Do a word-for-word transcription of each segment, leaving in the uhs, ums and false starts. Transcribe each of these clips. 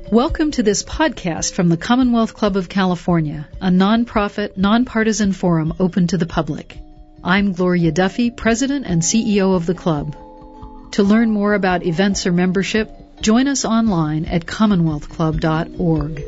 Welcome to this podcast from the Commonwealth Club of California, a nonprofit, nonpartisan forum open to the public. I'm Gloria Duffy, President and C E O of the club. To learn more about events or membership, join us online at commonwealth club dot org.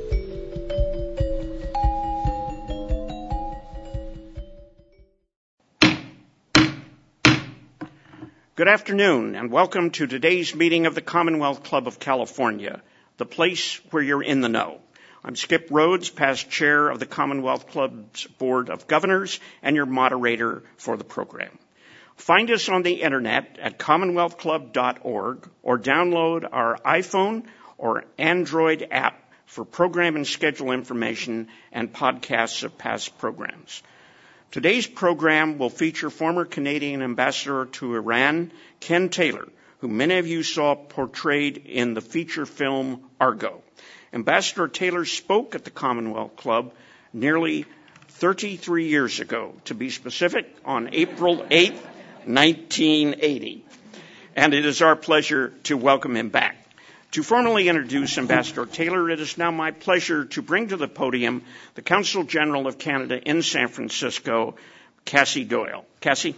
Good afternoon, and welcome to today's meeting of the Commonwealth Club of California, the place where you're in the know. I'm Skip Rhodes, past chair of the Commonwealth Club's Board of Governors and your moderator for the program. Find us on the internet at commonwealth club dot org or download our iPhone or Android app for program and schedule information and podcasts of past programs. Today's program will feature former Canadian ambassador to Iran, Ken Taylor, who many of you saw portrayed in the feature film Argo. Ambassador Taylor spoke at the Commonwealth Club nearly thirty-three years ago, to be specific, on April eighth, nineteen eighty. And it is our pleasure to welcome him back. To formally introduce Ambassador Taylor, it is now my pleasure to bring to the podium the Consul General of Canada in San Francisco, Cassie Doyle. Cassie?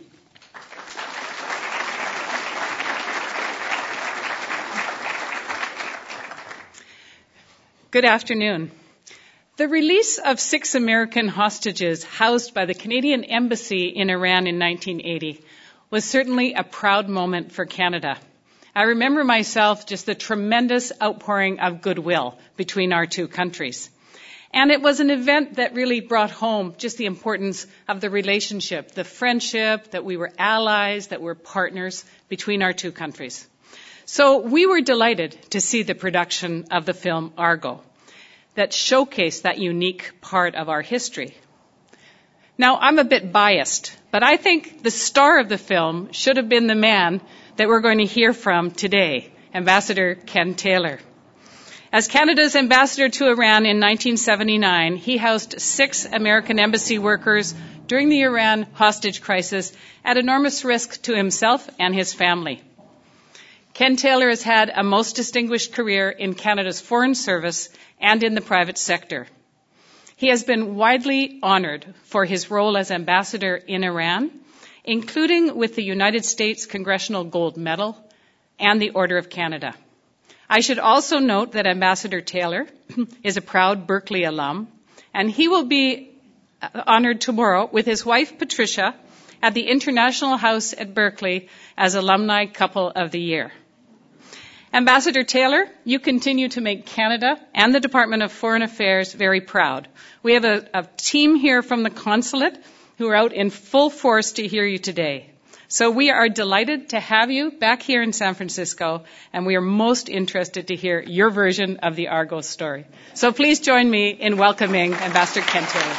Good afternoon. The release of six American hostages housed by the Canadian Embassy in Iran in nineteen eighty was certainly a proud moment for Canada. I remember myself just the tremendous outpouring of goodwill between our two countries. And it was an event that really brought home just the importance of the relationship, the friendship, that we were allies, that we're partners between our two countries. So we were delighted to see the production of the film Argo that showcased that unique part of our history. Now, I'm a bit biased, but I think the star of the film should have been the man that we're going to hear from today, Ambassador Ken Taylor. As Canada's ambassador to Iran in nineteen seventy-nine, he housed six American embassy workers during the Iran hostage crisis at enormous risk to himself and his family. Ken Taylor has had a most distinguished career in Canada's foreign service and in the private sector. He has been widely honored for his role as ambassador in Iran, including with the United States Congressional Gold Medal and the Order of Canada. I should also note that Ambassador Taylor is a proud Berkeley alum, and he will be honored tomorrow with his wife, Patricia, at the International House at Berkeley as Alumni Couple of the Year. Ambassador Taylor, you continue to make Canada and the Department of Foreign Affairs very proud. We have a, a team here from the consulate who are out in full force to hear you today. So we are delighted to have you back here in San Francisco, and we are most interested to hear your version of the Argo story. So please join me in welcoming Ambassador Ken Taylor.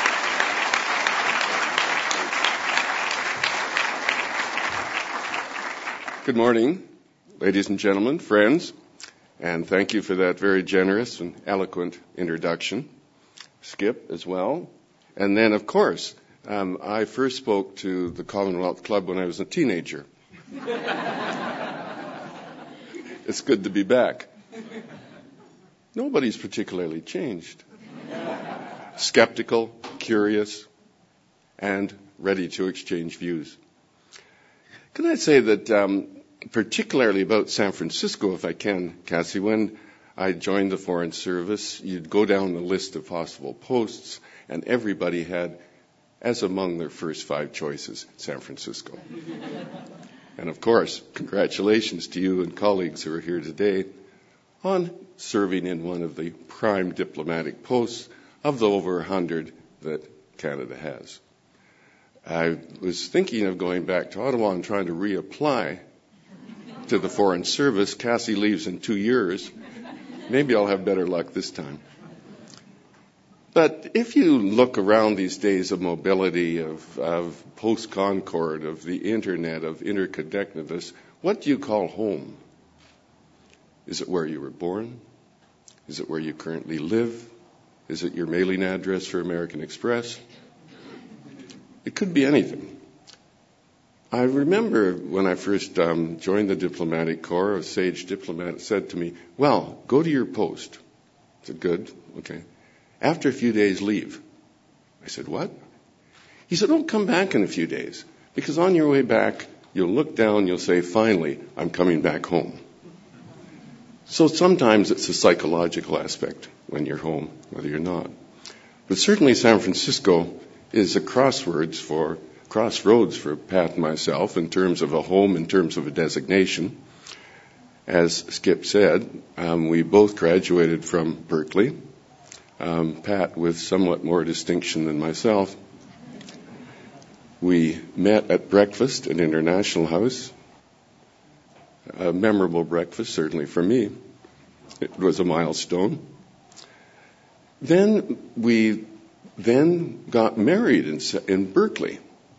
Good morning, ladies and gentlemen, friends, and thank you for that very generous and eloquent introduction. Skip as well. And then, of course, Um, I first spoke to the Commonwealth Club when I was a teenager. It's good to be back. Nobody's particularly changed. Skeptical, curious, and ready to exchange views. Can I say that, um, particularly about San Francisco, if I can, Cassie, when I joined the Foreign Service, you'd go down the list of possible posts, and everybody had, as among their first five choices, San Francisco. And of course, congratulations to you and colleagues who are here today on serving in one of the prime diplomatic posts of the over one hundred that Canada has. I was thinking of going back to Ottawa and trying to reapply to the Foreign Service. Cassie leaves in two years. Maybe I'll have better luck this time. But if you look around these days of mobility, of, of post-Concord, of the Internet, of interconnectedness, what do you call home? Is it where you were born? Is it where you currently live? Is it your mailing address for American Express? It could be anything. I remember when I first um, joined the diplomatic corps, a sage diplomat said to me, well, go to your post. I said, good, okay. After a few days, leave. I said, what? He said, oh, come back in a few days, because on your way back, you'll look down, you'll say, finally, I'm coming back home. So sometimes it's a psychological aspect when you're home, whether you're not. But certainly San Francisco is a crossroads for, crossroads for Pat and myself in terms of a home, in terms of a designation. As Skip said, um, we both graduated from Berkeley. Um, Pat with somewhat more distinction than myself. We met at breakfast at International House. A memorable breakfast, certainly for me. It was a milestone. Then we then got married in, in Berkeley.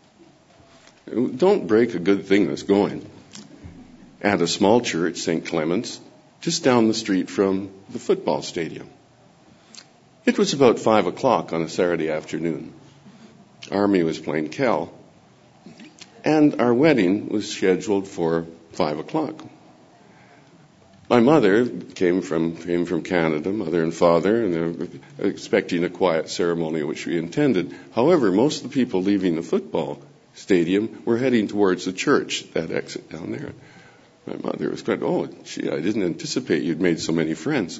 Don't break a good thing that's going. At a small church, Saint Clement's, just down the street from the football stadium. It was about five o'clock on a Saturday afternoon. Army was playing Cal, and our wedding was scheduled for five o'clock. My mother came from came from Canada, mother and father, and they were expecting a quiet ceremony, which we intended. However, most of the people leaving the football stadium were heading towards the church, that exit down there. My mother was quite, oh, gee, I didn't anticipate you'd made so many friends.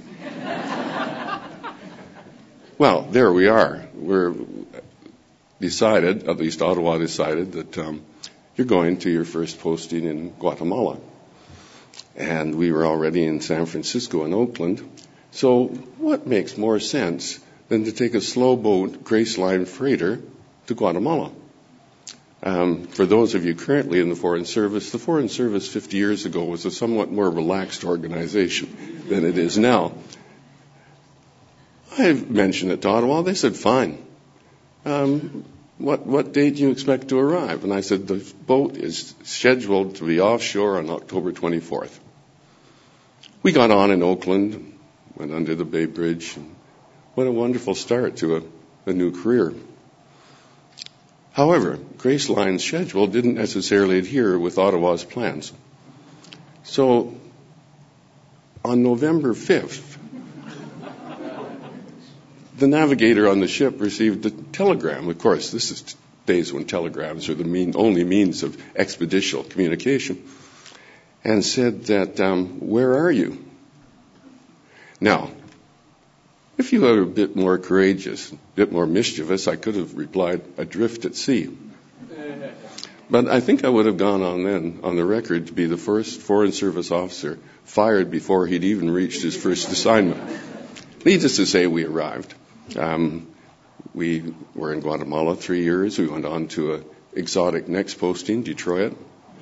Well, there we are. We're decided, at least Ottawa decided, that um, you're going to your first posting in Guatemala. And we were already in San Francisco and Oakland. So what makes more sense than to take a slow boat Grace Line freighter to Guatemala? Um, for those of you currently in the Foreign Service, the Foreign Service fifty years ago was a somewhat more relaxed organization than it is now. I mentioned it to Ottawa. They said, fine. Um, what, what date do you expect to arrive? And I said, the boat is scheduled to be offshore on October twenty-fourth. We got on in Oakland, went under the Bay Bridge. And what a wonderful start to a, a new career. However, Grace Line's schedule didn't necessarily adhere with Ottawa's plans. So on November fifth, the navigator on the ship received a telegram. Of course, this is days when telegrams are the mean, only means of expeditial communication, and said that, um, where are you? Now, if you were a bit more courageous, a bit more mischievous, I could have replied, adrift at sea. But I think I would have gone on then, on the record, to be the first Foreign Service officer fired before he'd even reached his first assignment. Needless to say, we arrived. Um, we were in Guatemala three years. We went on to an exotic next posting, Detroit.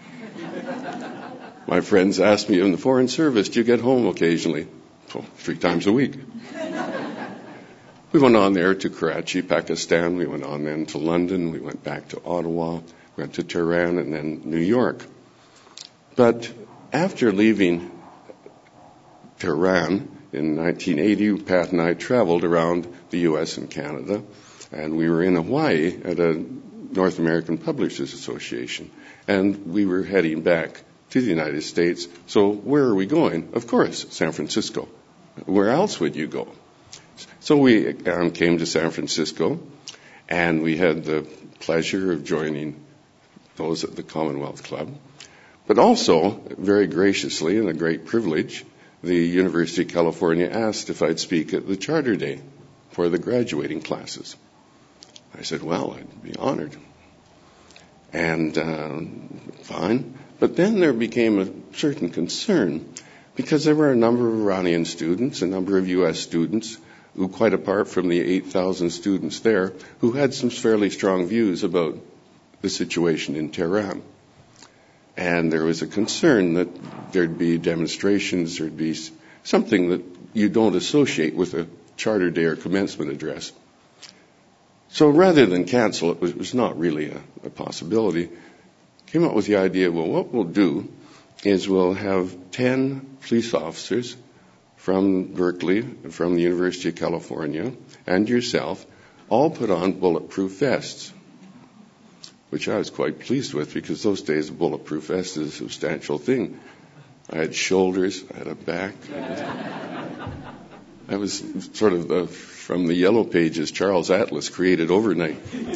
My friends asked me in the Foreign Service, do you get home occasionally? Oh, three times a week. We went on there to Karachi, Pakistan. We went on then to London. We went back to Ottawa. We went to Tehran and then New York. But after leaving Tehran in nineteen eighty, Pat and I traveled around the U S and Canada, and we were in Hawaii at a North American Publishers Association, and we were heading back to the United States. So where are we going? Of course, San Francisco. Where else would you go? So we um, came to San Francisco, and we had the pleasure of joining those at the Commonwealth Club. But also, very graciously and a great privilege, the University of California asked if I'd speak at the Charter Day for the graduating classes. I said, well, I'd be honored. And uh, fine. But then there became a certain concern, because there were a number of Iranian students, a number of U S students, who, quite apart from the eight thousand students there, who had some fairly strong views about the situation in Tehran. And there was a concern that there'd be demonstrations, there'd be something that you don't associate with a Charter Day or commencement address. So rather than cancel, it was, it was not really a, a possibility. Came up with the idea, well, what we'll do is we'll have ten police officers from Berkeley, from the University of California, and yourself, all put on bulletproof vests, which I was quite pleased with, because those days a bulletproof vest is a substantial thing. I had shoulders, I had a back. That was sort of the, from the Yellow Pages, Charles Atlas, created overnight.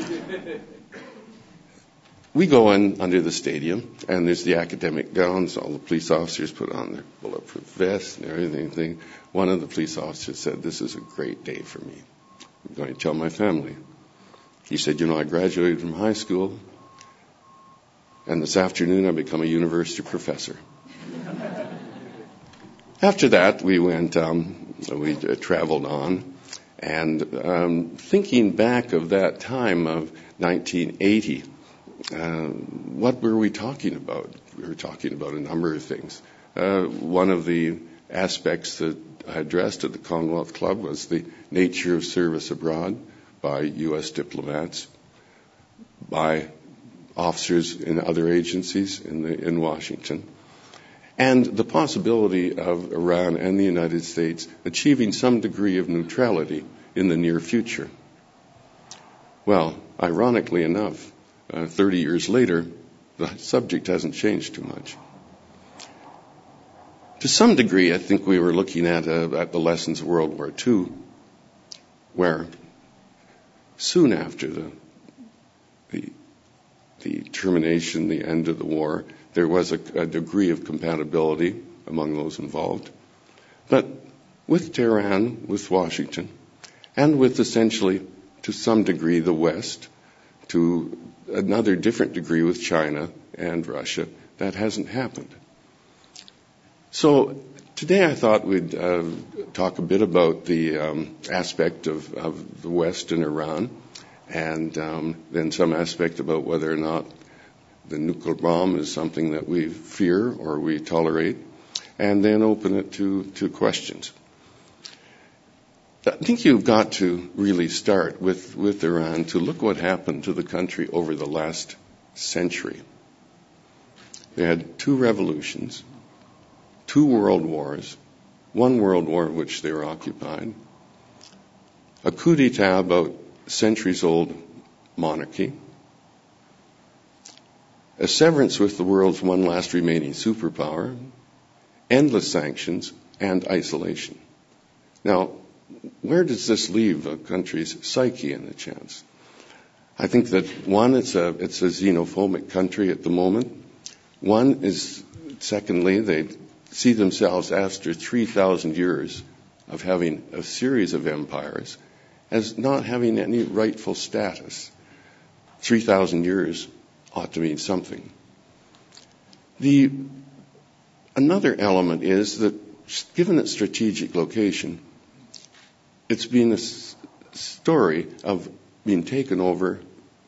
We go in under the stadium, and there's the academic gowns. All the police officers put on their bulletproof vests and everything. One of the police officers said, "This is a great day for me. I'm going to tell my family." He said, "You know, I graduated from high school, and this afternoon I become a university professor." After that, we went, um, we uh, traveled on, and um, thinking back of that time of nineteen eighty, uh, what were we talking about? We were talking about a number of things. Uh, one of the aspects that I addressed at the Commonwealth Club was the nature of service abroad by U S diplomats, by officers in other agencies in, the, in Washington, and the possibility of Iran and the United States achieving some degree of neutrality in the near future. Well, ironically enough, uh, thirty years later, the subject hasn't changed too much. To some degree, I think we were looking at, uh, at the lessons of World War Two, where soon after the, the, the termination, the end of the war, there was a, a degree of compatibility among those involved. But with Tehran, with Washington, and with essentially, to some degree, the West, to another different degree with China and Russia, that hasn't happened. So today I thought we'd uh, talk a bit about the um, aspect of, of the West and Iran, and um, then some aspect about whether or not the nuclear bomb is something that we fear or we tolerate, and then open it to, to questions. I think you've got to really start with, with Iran to look what happened to the country over the last century. They had two revolutions, two world wars, one world war in which they were occupied, a coup d'etat about centuries-old monarchy, a severance with the world's one last remaining superpower, endless sanctions, and isolation. Now, where does this leave a country's psyche in a chance? I think that, one, it's a, it's a xenophobic country at the moment. One is, secondly, they see themselves after three thousand years of having a series of empires as not having any rightful status. three thousand years ought to mean something. The, another element is that, given its strategic location, it's been a s- story of being taken over,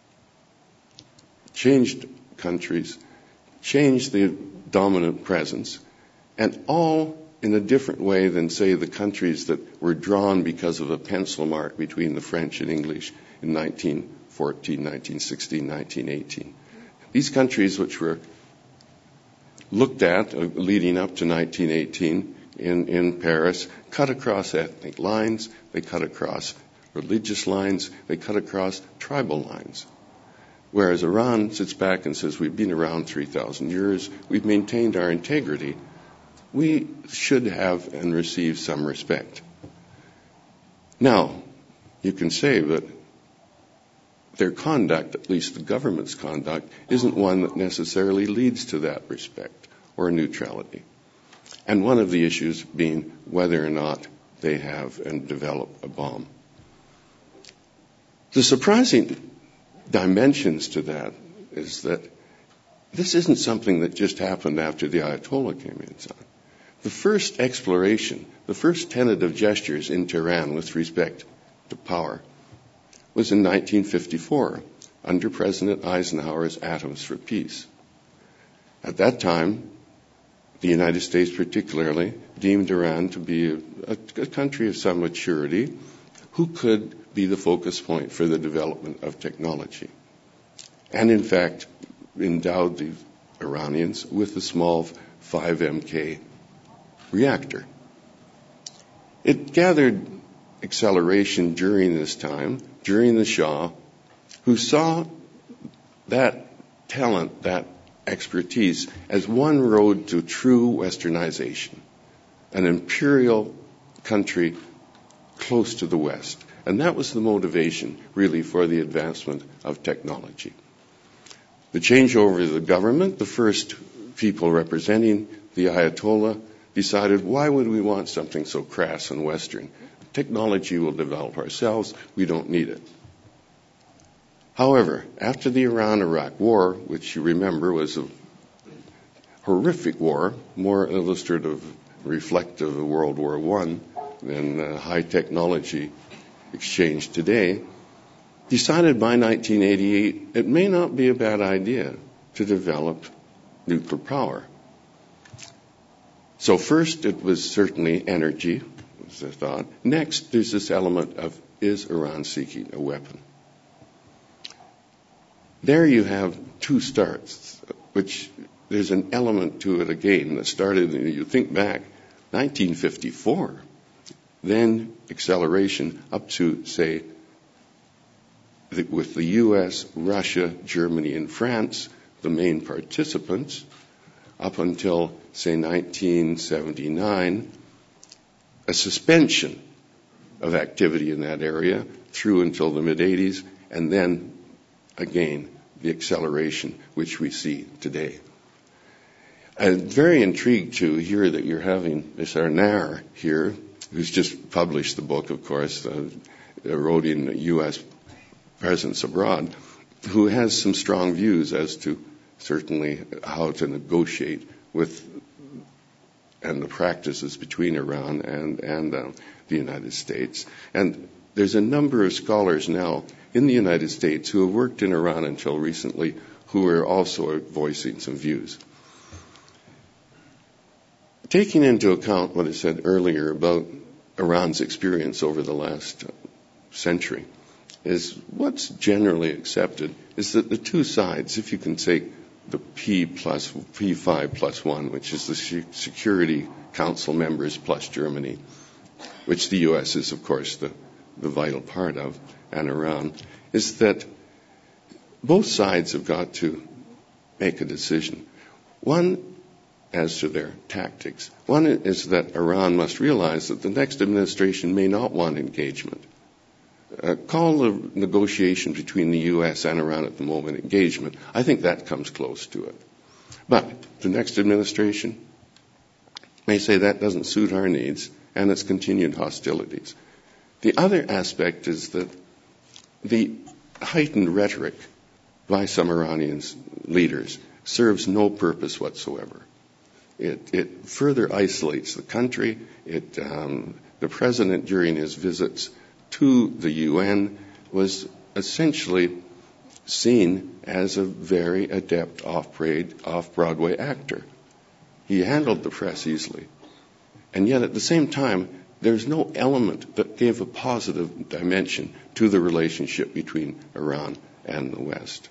changed countries, changed the dominant presence, and all in a different way than, say, the countries that were drawn because of a pencil mark between the French and English in nineteen fourteen, nineteen sixteen, nineteen eighteen. These countries, which were looked at uh, leading up to nineteen eighteen in, in Paris, cut across ethnic lines, they cut across religious lines, they cut across tribal lines. Whereas Iran sits back and says, we've been around three thousand years, we've maintained our integrity, we should have and receive some respect. Now, you can say that their conduct, at least the government's conduct, isn't one that necessarily leads to that respect or neutrality. And one of the issues being whether or not they have and develop a bomb. The surprising dimensions to that is that this isn't something that just happened after the Ayatollah came in. The first exploration, the first tentative gestures in Tehran with respect to power was in nineteen fifty-four under President Eisenhower's Atoms for Peace. At that time, the United States particularly deemed Iran to be a, a country of some maturity who could be the focus point for the development of technology. And in fact, endowed the Iranians with a small five M K reactor. It gathered acceleration during this time, during the Shah, who saw that talent, that expertise, as one road to true westernization, an imperial country close to the West. And that was the motivation, really, for the advancement of technology. The changeover of the government, the first people representing the Ayatollah decided, why would we want something so crass and Western? Technology will develop ourselves. We don't need it. However, after the Iran-Iraq War, which you remember was a horrific war, more illustrative, reflective of World War One than uh, high technology exchange today, decided by nineteen eighty-eight it may not be a bad idea to develop nuclear power. So first it was certainly energy, was the thought. Next, there's this element of, is Iran seeking a weapon? There you have two starts, which there's an element to it again that started, you think back, nineteen fifty-four, then acceleration up to, say, with the U S, Russia, Germany, and France, the main participants, up until, say, nineteen seventy-nine, a suspension of activity in that area through until the mid-eighties, and then, again, the acceleration which we see today. I'm very intrigued to hear that you're having Miz Arnare here, who's just published the book, of course, uh, Eroding U S Presence Abroad, who has some strong views as to certainly how to negotiate with and the practices between Iran and, and uh, the United States. And there's a number of scholars now in the United States who have worked in Iran until recently who are also voicing some views. Taking into account what I said earlier about Iran's experience over the last century, is what's generally accepted is that the two sides, if you can take the P plus P five plus one, which is the Security Council members plus Germany, which the U S is, of course, the, the vital part of, and Iran, is that both sides have got to make a decision. One, as to their tactics. One is that Iran must realize that the next administration may not want engagement. Uh, call the negotiation between the U S and Iran at the moment engagement. I think that comes close to it. But the next administration may say that doesn't suit our needs, and it's continued hostilities. The other aspect is that the heightened rhetoric by some Iranian leaders serves no purpose whatsoever. It, it further isolates the country. It, um, the president, during his visits to the U N, was essentially seen as a very adept off-Broadway actor. He handled the press easily. And yet at the same time, there's no element that gave a positive dimension to the relationship between Iran and the West.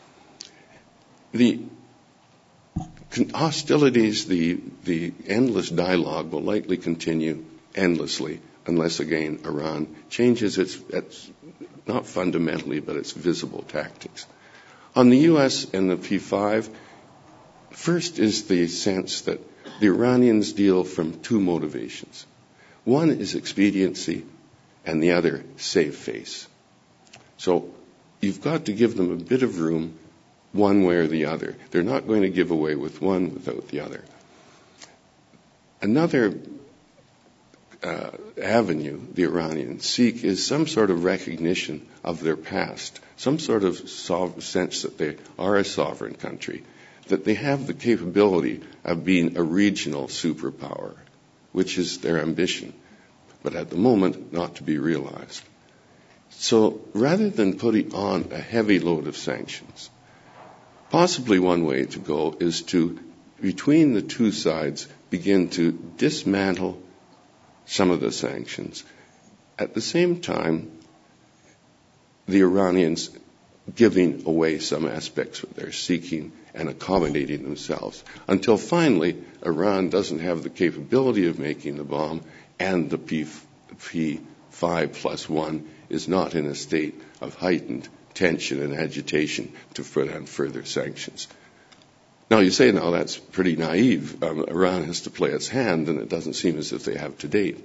The hostilities, the, the endless dialogue will likely continue endlessly unless, again, Iran changes its, its, not fundamentally, but its visible tactics. On the U S and the P five, first is the sense that the Iranians deal from two motivations. One is expediency, and the other, save face. So you've got to give them a bit of room one way or the other. They're not going to give away with one without the other. Another uh, avenue the Iranians seek is some sort of recognition of their past, some sort of sov- sense that they are a sovereign country, that they have the capability of being a regional superpower, which is their ambition, but at the moment not to be realized. So rather than putting on a heavy load of sanctions, possibly one way to go is to, between the two sides, begin to dismantle some of the sanctions. At the same time, the Iranians giving away some aspects that they're seeking and accommodating themselves, until finally Iran doesn't have the capability of making the bomb, and the P five plus one is not in a state of heightened tension and agitation to put on further sanctions. Now you say, no, that's pretty naive. Um, Iran has to play its hand, and it doesn't seem as if they have to date.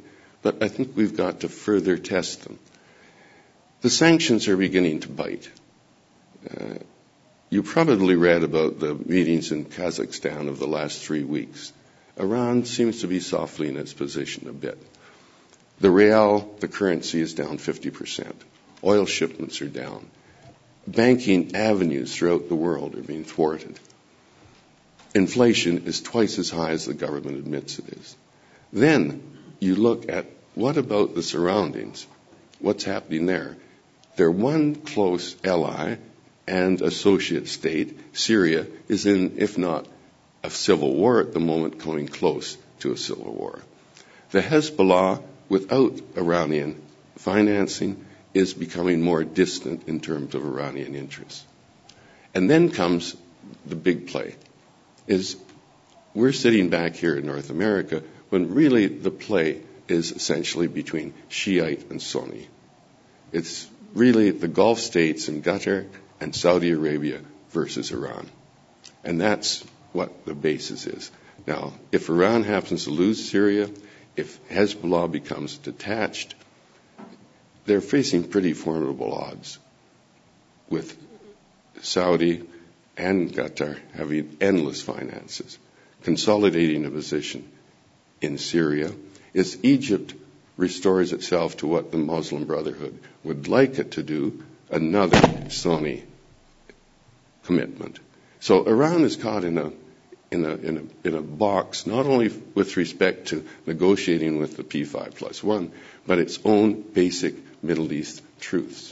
but I think we've got to further test them. The sanctions are beginning to bite. Uh, you probably read about the meetings in Kazakhstan of the last three weeks. Iran seems to be softening its position a bit. The real, the currency, is down fifty percent. Oil shipments are down. Banking avenues throughout the world are being thwarted. Inflation is twice as high as the government admits it is. Then you look at what about the surroundings? What's happening there? Their one close ally and associate state, Syria, is in, if not a civil war at the moment, coming close to a civil war. The Hezbollah, without Iranian financing, is becoming more distant in terms of Iranian interests. And then comes the big play, is we're sitting back here in North America when really the play is essentially between Shiite and Sunni. It's really the Gulf states and Qatar and Saudi Arabia versus Iran. And that's what the basis is. Now, if Iran happens to lose Syria, if Hezbollah becomes detached, they're facing pretty formidable odds with Saudi and Qatar having endless finances, consolidating a position in Syria. As Egypt restores itself to what the Muslim Brotherhood would like it to do, another Sunni commitment. So Iran is caught in a in a in a in a box, not only with respect to negotiating with the P five plus one, but its own basic Middle East truths.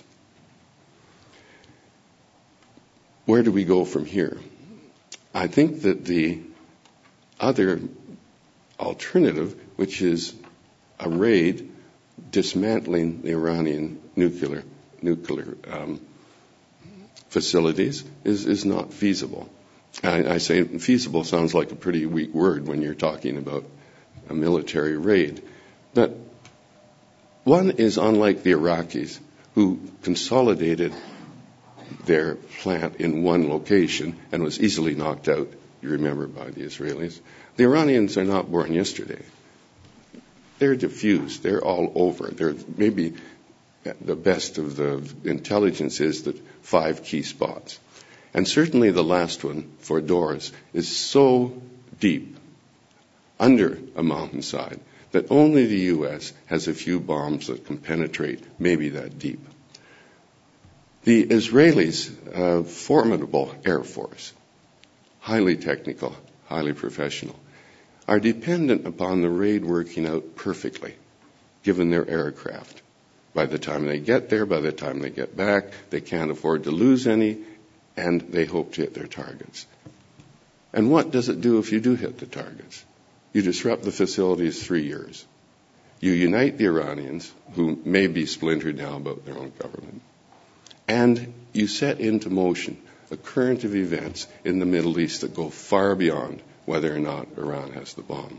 Where do we go from here? I think that the other alternative, which is a raid dismantling the Iranian nuclear nuclear um, facilities, is, is not feasible. I, I say feasible sounds like a pretty weak word when you're talking about a military raid. But one is unlike the Iraqis, who consolidated their plant in one location and was easily knocked out, you remember, by the Israelis. The Iranians are not born yesterday. They're diffused. They're all over. They're maybe the best of the intelligence is that five key spots. And certainly the last one, Fordoros, is so deep under a mountainside that only the U S has a few bombs that can penetrate maybe that deep. The Israelis, a formidable air force, highly technical, highly professional, are dependent upon the raid working out perfectly, given their aircraft. By the time they get there, by the time they get back, they can't afford to lose any, and they hope to hit their targets. And what does it do if you do hit the targets? You disrupt the facilities three years. You unite the Iranians, who may be splintered now about their own government, and you set into motion a current of events in the Middle East that go far beyond whether or not Iran has the bomb.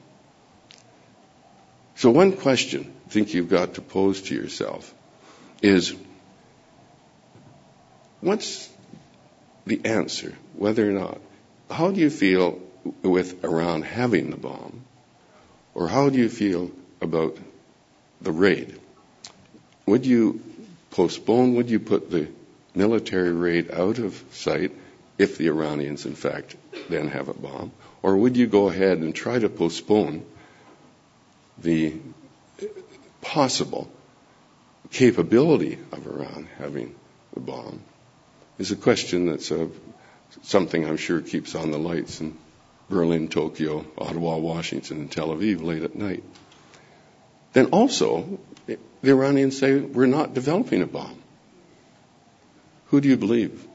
So one question I think you've got to pose to yourself is, what's the answer, whether or not, how do you feel with Iran having the bomb, or how do you feel about the raid? Would you postpone, would you put the military raid out of sight if the Iranians, in fact, then have a bomb? Or would you go ahead and try to postpone the possible capability of Iran having the bomb? Is a question that's uh, something I'm sure keeps on the lights in Berlin, Tokyo, Ottawa, Washington, and Tel Aviv late at night. Then also, the Iranians say, we're not developing a bomb. Who do you believe?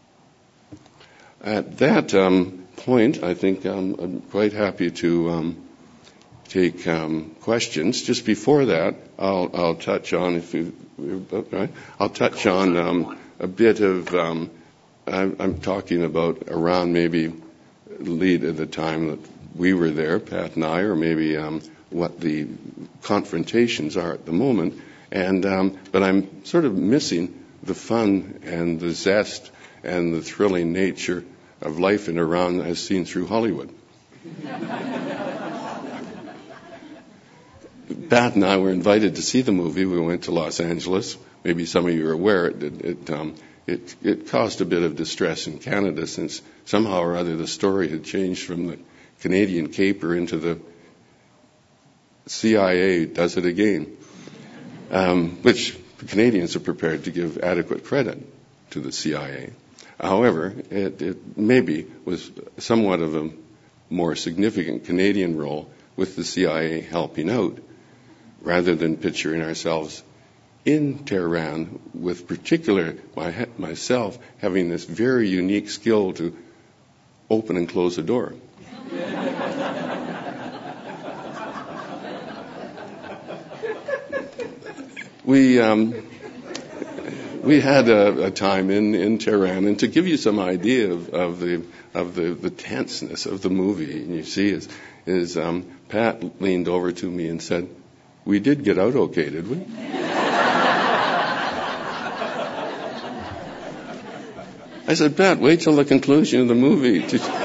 At that um, point, I think um, I'm quite happy to um, take um, questions. Just before that, I'll, I'll touch on, if you, right? I'll touch on um, a bit of, um, I'm, I'm talking about Iran maybe lead at the time that we were there, Pat and I, or maybe um, what the confrontations are at the moment. And um, but I'm sort of missing the fun and the zest and the thrilling nature of life in Iran as seen through Hollywood. Pat and I were invited to see the movie. We went to Los Angeles. Maybe some of you are aware it it, um, it it caused a bit of distress in Canada, since somehow or other the story had changed from the Canadian caper into the C I A does it again, um, which the Canadians are prepared to give adequate credit to the C I A. However, it, it maybe was somewhat of a more significant Canadian role, with the C I A helping out, rather than picturing ourselves in Tehran, with particular my, myself having this very unique skill to open and close a door. we um, we had a, a time in, in Tehran, and to give you some idea of, of the of the, the tenseness of the movie, and you see is is um, Pat leaned over to me and said, "We did get out okay, did we?" I said, "Pat, wait till the conclusion of the movie."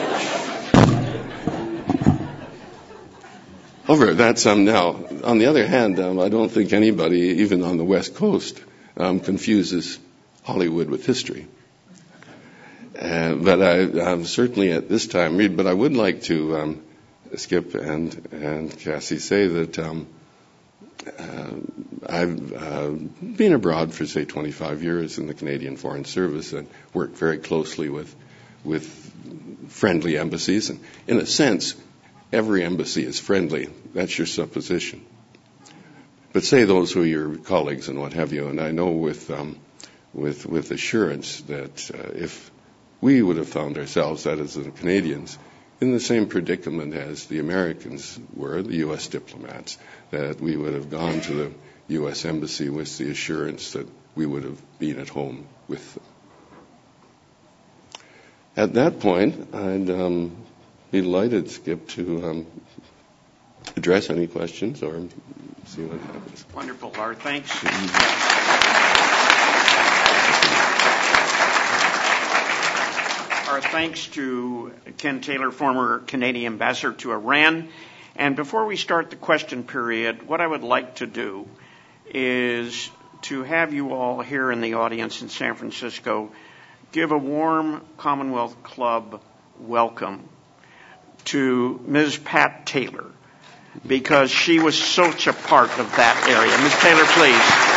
However, that's um, now. On the other hand, um, I don't think anybody, even on the West Coast, um, confuses Hollywood with history. Uh, but I um, certainly at this time read. But I would like to um, Skip and and Cassie say that um, uh, I've uh, been abroad for say twenty-five years in the Canadian Foreign Service and worked very closely with with friendly embassies, and in a sense, every embassy is friendly. That's your supposition. But say those who are your colleagues and what have you, and I know with um, with with assurance that uh, if we would have found ourselves, that is the Canadians, in the same predicament as the Americans were, the U S diplomats, that we would have gone to the U S embassy with the assurance that we would have been at home with them. At that point, I'd um, be delighted, Skip, to um, address any questions or see what happens. Wonderful, Art. Thanks. Our thanks to Ken Taylor, former Canadian ambassador to Iran. And before we start the question period, what I would like to do is to have you all here in the audience in San Francisco give a warm Commonwealth Club welcome to Miz Pat Taylor, because she was such a part of that area. Miz Taylor, please.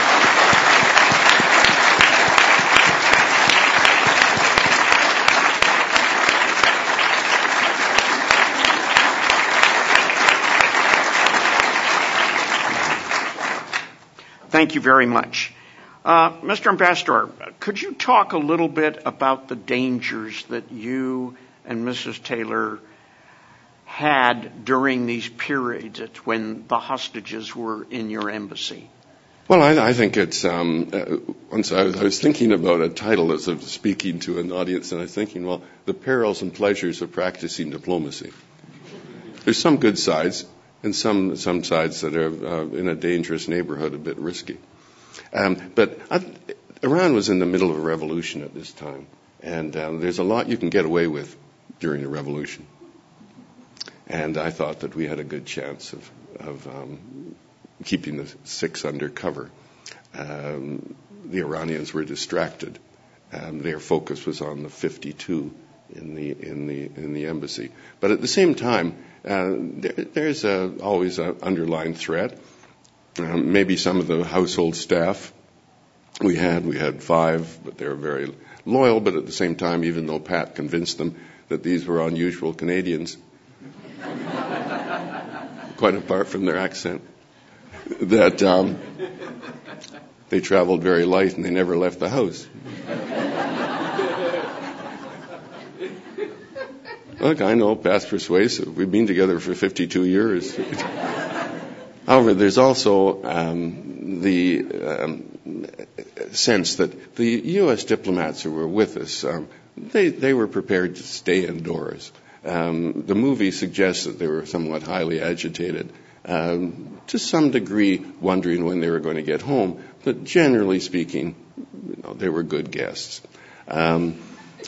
Thank you very much. Uh, Mister Ambassador, could you talk a little bit about the dangers that you and Missus Taylor had during these periods when the hostages were in your embassy? Well, I, I think it's, um, uh, once I was, I was thinking about a title as of speaking to an audience, and I was thinking, well, the perils and pleasures of practicing diplomacy. There's some good sides, and some some sides that are uh, in a dangerous neighborhood, a bit risky. Um, but I, Iran was in the middle of a revolution at this time, and um, there's a lot you can get away with during a revolution. And I thought that we had a good chance of, of um, keeping the six under cover. Um, the Iranians were distracted. Um, their focus was on the fifty-two in the in the in the embassy. But at the same time, uh, there, there's a, always an underlying threat. Um, maybe some of the household staff we had, we had five, but they were very loyal. But at the same time, even though Pat convinced them that these were unusual Canadians, quite apart from their accent, that um, they traveled very light and they never left the house. Look, I know, Pat's persuasive. We've been together for fifty-two years. However, there's also um, the um, sense that the U S diplomats who were with us, um, they, they were prepared to stay indoors. Um, the movie suggests that they were somewhat highly agitated, um, to some degree wondering when they were going to get home, but generally speaking, you know, they were good guests. Um,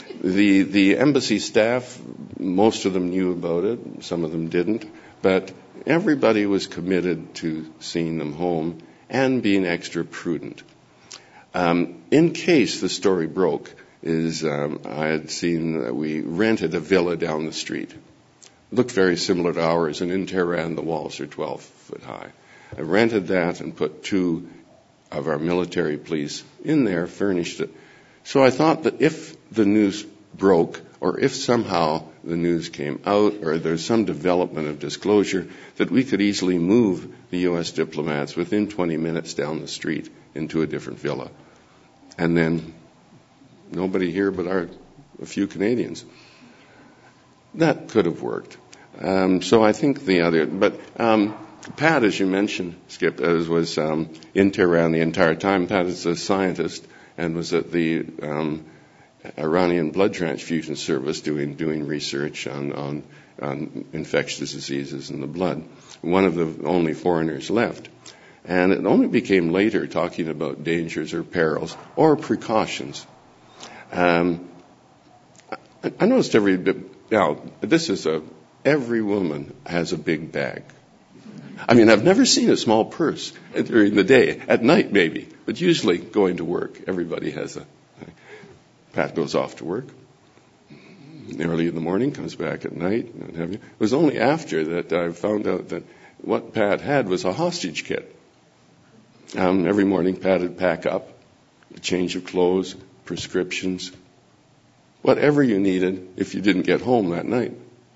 the the embassy staff, most of them knew about it, some of them didn't, but everybody was committed to seeing them home and being extra prudent. Um, in case the story broke, is um, I had seen that we rented a villa down the street. It looked very similar to ours, and in Tehran the walls are twelve foot high. I rented that and put two of our military police in there, furnished it. So I thought that if the news broke, or if somehow the news came out, or there's some development of disclosure, that we could easily move the U S diplomats within twenty minutes down the street into a different villa. And then nobody here but our a few Canadians. That could have worked. Um, so I think the other, but um, Pat, as you mentioned, Skip, as was um, in Tehran the entire time. Pat is a scientist and was at the um, Iranian Blood Transfusion Service doing doing research on, on on infectious diseases in the blood. One of the only foreigners left. And it only became later talking about dangers or perils or precautions. Um, I, I noticed every bit, now, this is a, every woman has a big bag. I mean, I've never seen a small purse during the day, at night maybe, but usually going to work, everybody has a, Pat goes off to work early in the morning, comes back at night. And have you. It was only after that I found out that what Pat had was a hostage kit. Um, every morning, Pat would pack up a change of clothes, prescriptions, whatever you needed if you didn't get home that night.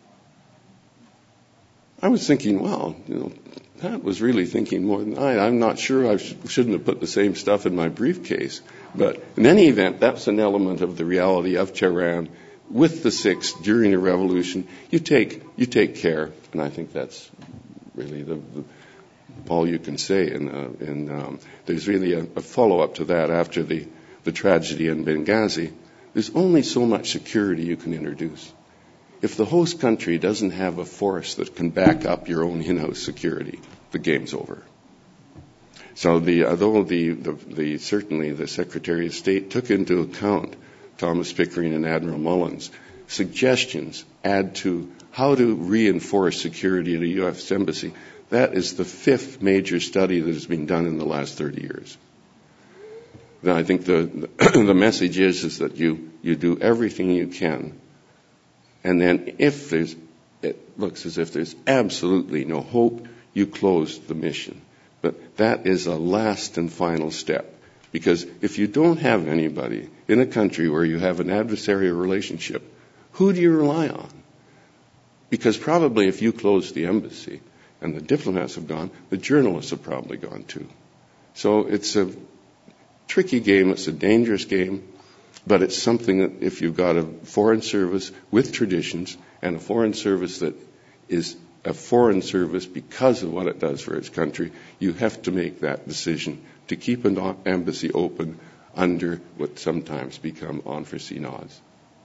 I was thinking, wow, you know, Pat was really thinking more than I. I'm not sure I sh- shouldn't have put the same stuff in my briefcase. But in any event, that's an element of the reality of Tehran with the six during the revolution. You take you take care, and I think that's really the, the all you can say. And, uh, and um, there's really a, a follow-up to that after the, the tragedy in Benghazi. There's only so much security you can introduce. If the host country doesn't have a force that can back up your own in-house security, the game's over. So the, although the, the, the, certainly the Secretary of State took into account Thomas Pickering and Admiral Mullins' suggestions add to how to reinforce security at a U S embassy, that is the fifth major study that has been done in the last thirty years. Now, I think the, the, the message is, is that you, you do everything you can. And then if there's, it looks as if there's absolutely no hope, you close the mission. But that is a last and final step. Because if you don't have anybody in a country where you have an adversarial relationship, who do you rely on? Because probably if you close the embassy and the diplomats have gone, the journalists have probably gone too. So it's a tricky game, it's a dangerous game, but it's something that if you've got a foreign service with traditions and a foreign service that is a foreign service because of what it does for its country, you have to make that decision to keep an embassy open under what sometimes become unforeseen odds.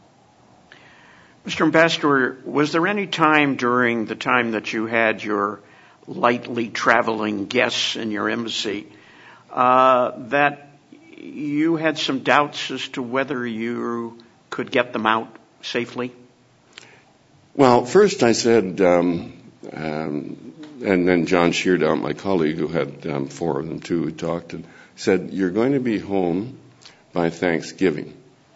Mister Ambassador, was there any time during the time that you had your lightly traveling guests in your embassy uh, that you had some doubts as to whether you could get them out safely? Well, first I said, um, um, and then John Sheardown, my colleague who had um, four of them too, who talked and said, you're going to be home by Thanksgiving.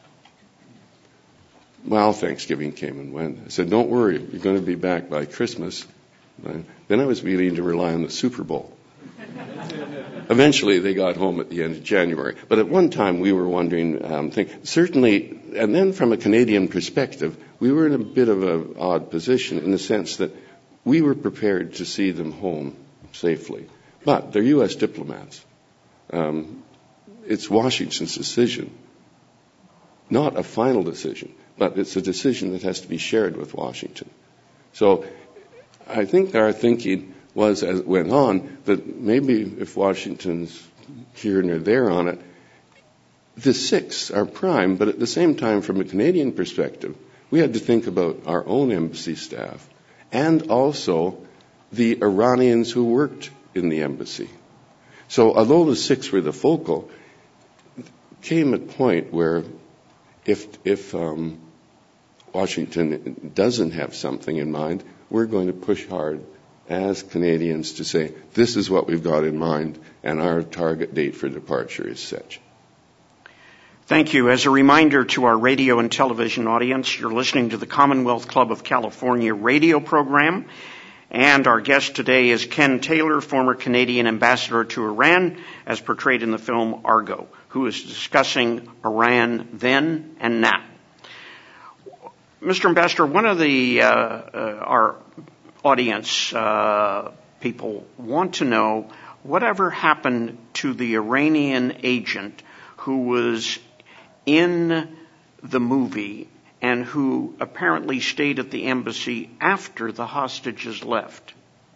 Well, Thanksgiving came and went. I said, don't worry, you're going to be back by Christmas. And then I was beginning to rely on the Super Bowl. Eventually, they got home at the end of January. But at one time, we were wondering, um, think, certainly, and then from a Canadian perspective, we were in a bit of an odd position in the sense that we were prepared to see them home safely. But they're U S diplomats. Um, it's Washington's decision, not a final decision, but it's a decision that has to be shared with Washington. So I think our thinking was, as it went on, that maybe if Washington's here and they're there on it, the six are prime, but at the same time, from a Canadian perspective, we had to think about our own embassy staff and also the Iranians who worked in the embassy. So although the six were the focal, came a point where if, if um, Washington doesn't have something in mind, we're going to push hard as Canadians to say, this is what we've got in mind, and our target date for departure is such. Thank you. As a reminder to our radio and television audience, you're listening to the Commonwealth Club of California radio program, and our guest today is Ken Taylor, former Canadian ambassador to Iran, as portrayed in the film Argo, who is discussing Iran then and now. Mister Ambassador, one of the uh, uh, our audience uh, people want to know whatever happened to the Iranian agent who was in the movie and who apparently stayed at the embassy after the hostages left.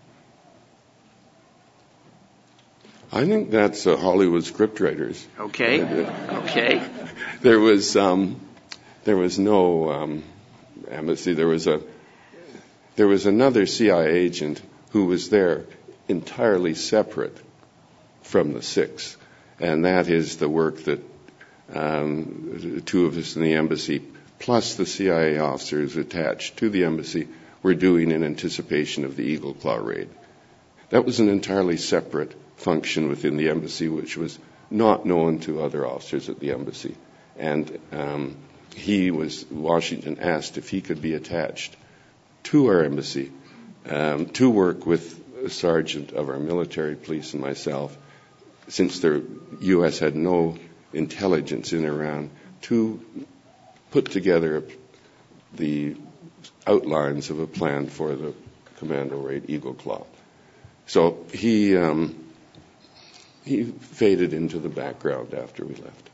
I think that's uh, Hollywood scriptwriters. Okay. Okay. There was um, there was no um, embassy. There was a there was another C I A agent who was there entirely separate from the six, and that is the work that um, the two of us in the embassy, plus the C I A officers attached to the embassy, were doing in anticipation of the Eagle Claw raid. That was an entirely separate function within the embassy, which was not known to other officers at the embassy. And um, he was, Washington asked if he could be attached to our embassy um, to work with a sergeant of our military police and myself, since the U S had no intelligence in Iran, to put together the outlines of a plan for the commando raid Eagle Claw. So he um, he faded into the background after we left.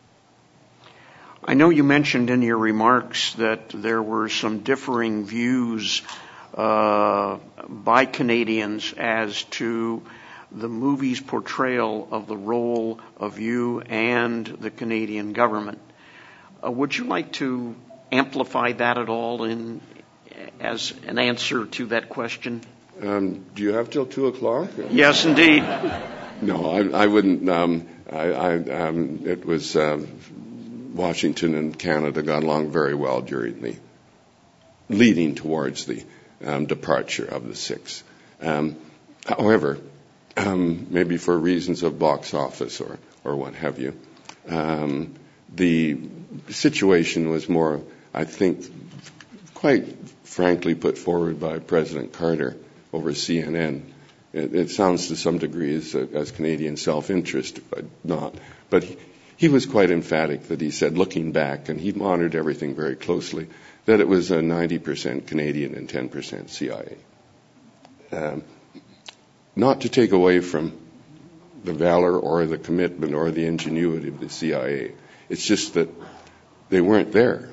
I know you mentioned in your remarks that there were some differing views uh, by Canadians as to the movie's portrayal of the role of you and the Canadian government. Uh, would you like to amplify that at all in as an answer to that question? Um, do you have till two o'clock? Yes, indeed. No, I, I wouldn't. Um, I, I, um, it was um, Washington and Canada got along very well during the leading towards the um, departure of the six. Um, however, um, maybe for reasons of box office or or what have you, um, the situation was more, I think, quite frankly put forward by President Carter over C N N. It, it sounds to some degree as, as Canadian self-interest, but not. But he, he was quite emphatic that he said, looking back, and he monitored everything very closely, that it was a ninety percent Canadian and ten percent C I A. Um, not to take away from the valor or the commitment or the ingenuity of the C I A. It's just that they weren't there.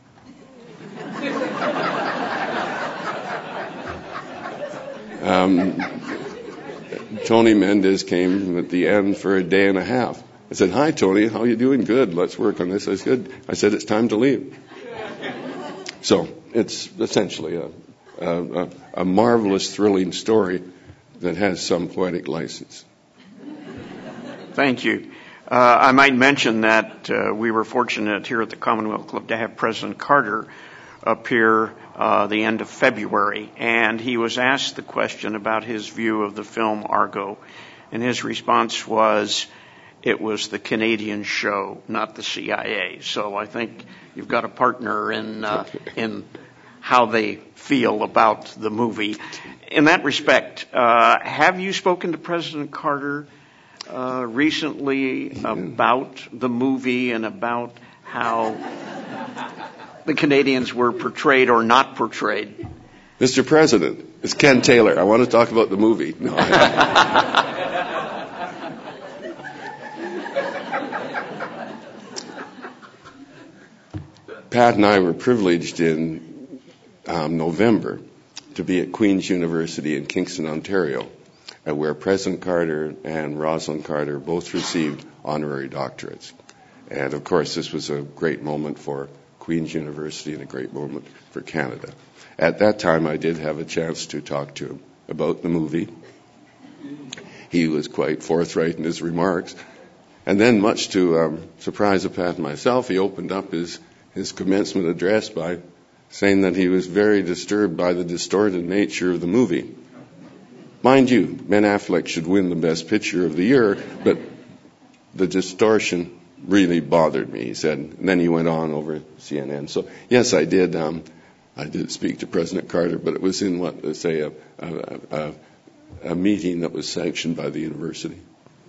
Um, Tony Mendez came at the end for a day and a half. I said, "Hi, Tony. How are you doing?" "Good. Let's work on this." I said, "Good." I said, "It's time to leave." So it's essentially a, a, a marvelous, thrilling story that has some poetic license. Thank you. Uh, I might mention that uh, we were fortunate here at the Commonwealth Club to have President Carter appear uh, the end of February, and he was asked the question about his view of the film Argo, and his response was, it was the Canadian show, not the C I A. So I think you've got a partner in uh, in how they feel about the movie. In that respect, uh, have you spoken to President Carter uh, recently about the movie and about how the Canadians were portrayed or not portrayed? Mister President, it's Ken Taylor. I want to talk about the movie. No, Pat and I were privileged in um, November to be at Queen's University in Kingston, Ontario, uh, where President Carter and Rosalind Carter both received honorary doctorates. And, of course, this was a great moment for Queen's University and a great moment for Canada. At that time, I did have a chance to talk to him about the movie. He was quite forthright in his remarks. And then, much to um, surprise of Pat and myself, he opened up his his commencement address by saying that he was very disturbed by the distorted nature of the movie. Mind you, Ben Affleck should win the Best Picture of the year, but the distortion really bothered me, he said. And then he went on over C N N. So, yes, I did um, I did speak to President Carter, but it was in, what, let's say, a, a, a, a meeting that was sanctioned by the university.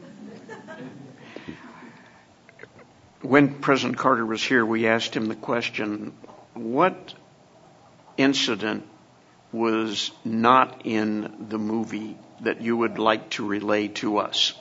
When President Carter was here, we asked him the question, what incident was not in the movie that you would like to relay to us?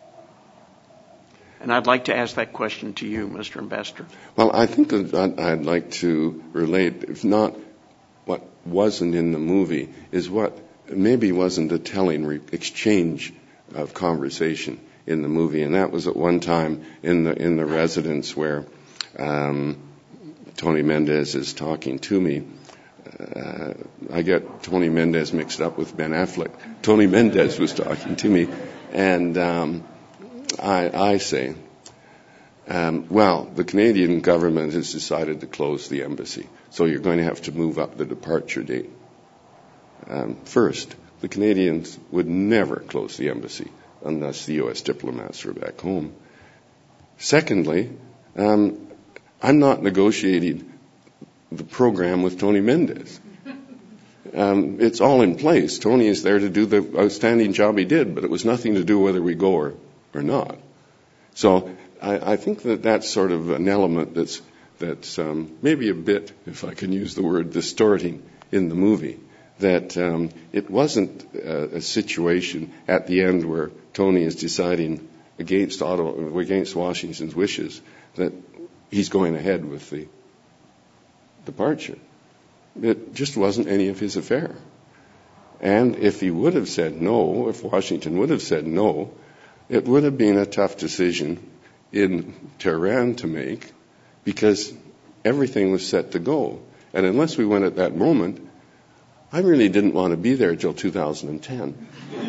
And I'd like to ask that question to you, Mister Ambassador. Well, I think that I'd like to relate, if not what wasn't in the movie, is what maybe wasn't a telling re- exchange of conversation in the movie. And that was at one time in the in the residence where um, Tony Mendez is talking to me. Uh, I get Tony Mendez mixed up with Ben Affleck. Tony Mendez was talking to me, and um, I, I say, um, well, the Canadian government has decided to close the embassy, so you're going to have to move up the departure date. Um, first, the Canadians would never close the embassy unless the U S diplomats were back home. Secondly, um, I'm not negotiating the program with Tony Mendez. Um, it's all in place. Tony is there to do the outstanding job he did, but it was nothing to do whether we go or, or not. So I, I think that that's sort of an element that's, that's um, maybe a bit, if I can use the word, distorting in the movie. That um, it wasn't a, a situation at the end where Tony is deciding against Ottawa, against Washington's wishes that he's going ahead with the departure. It just wasn't any of his affair. And if he would have said no, if Washington would have said no, it would have been a tough decision in Tehran to make, because everything was set to go. And unless we went at that moment, I really didn't want to be there till two thousand ten.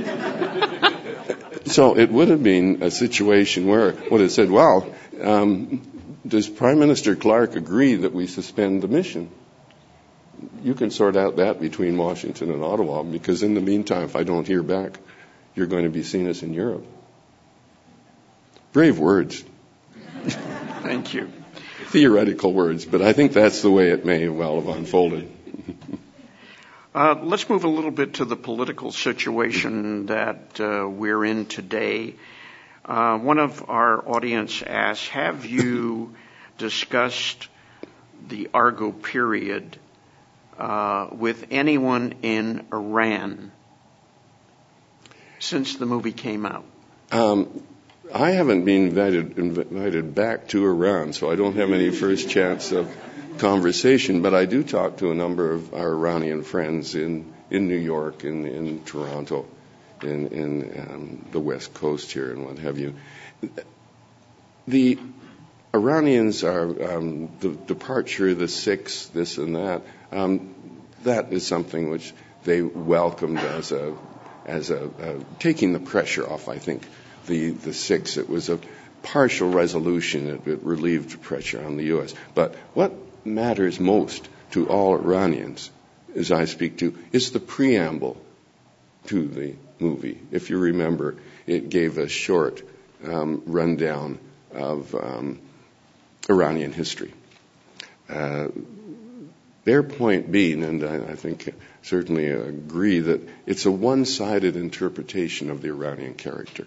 So it would have been a situation where it would have said, well, um, does Prime Minister Clark agree that we suspend the mission? You can sort out that between Washington and Ottawa, because in the meantime, if I don't hear back, you're going to be seen as in Europe. Brave words. Thank you. Theoretical words, but I think that's the way it may well have unfolded. Uh, let's move a little bit to the political situation that uh, we're in today. Uh, one of our audience asks, have you discussed the Argo period uh, with anyone in Iran since the movie came out? Um, I haven't been invited, invited back to Iran, so I don't have any first chance of conversation, but I do talk to a number of our Iranian friends in, in New York, in, in Toronto, in, in um, the West Coast here and what have you. The Iranians are, um, the departure, the six, this and that, um, that is something which they welcomed as a, as a, uh, taking the pressure off, I think, the, the six. It was a partial resolution. It, it relieved pressure on the U S. But what matters most to all Iranians, as I speak to, is the preamble to the movie. If you remember, it gave a short um, rundown of um, Iranian history. Uh, their point being, and I, I think certainly agree, that it's a one-sided interpretation of the Iranian character.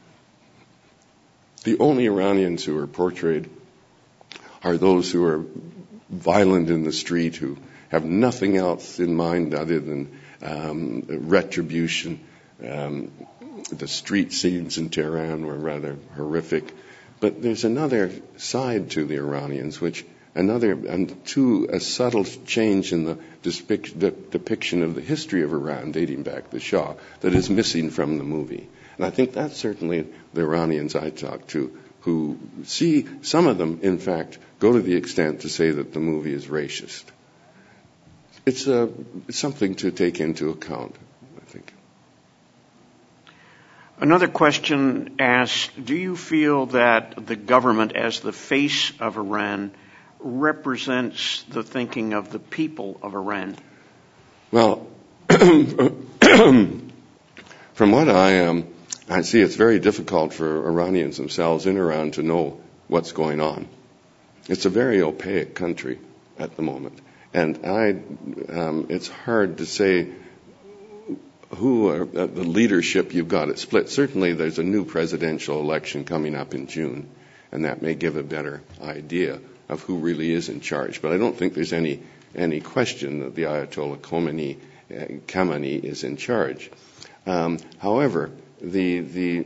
The only Iranians who are portrayed are those who are violent in the street, who have nothing else in mind other than um, retribution. Um, the street scenes in Tehran were rather horrific. But there's another side to the Iranians, which another, and to a subtle change in the, depic- the depiction of the history of Iran, dating back to the Shah, that is missing from the movie. And I think that's certainly the Iranians I talk to, who see, some of them, in fact, go to the extent to say that the movie is racist. It's, a, it's something to take into account, I think. Another question asks, do you feel that the government, as the face of Iran, represents the thinking of the people of Iran? Well, from what I um, I see, it's very difficult for Iranians themselves in Iran to know what's going on. It's a very opaque country at the moment, and I um, it's hard to say who are, uh, the leadership you've got. It's split. Certainly, there's a new presidential election coming up in June, and that may give a better idea of who really is in charge. But I don't think there's any any question that the Ayatollah Khomeini, uh, Khamenei is in charge. Um, however, the the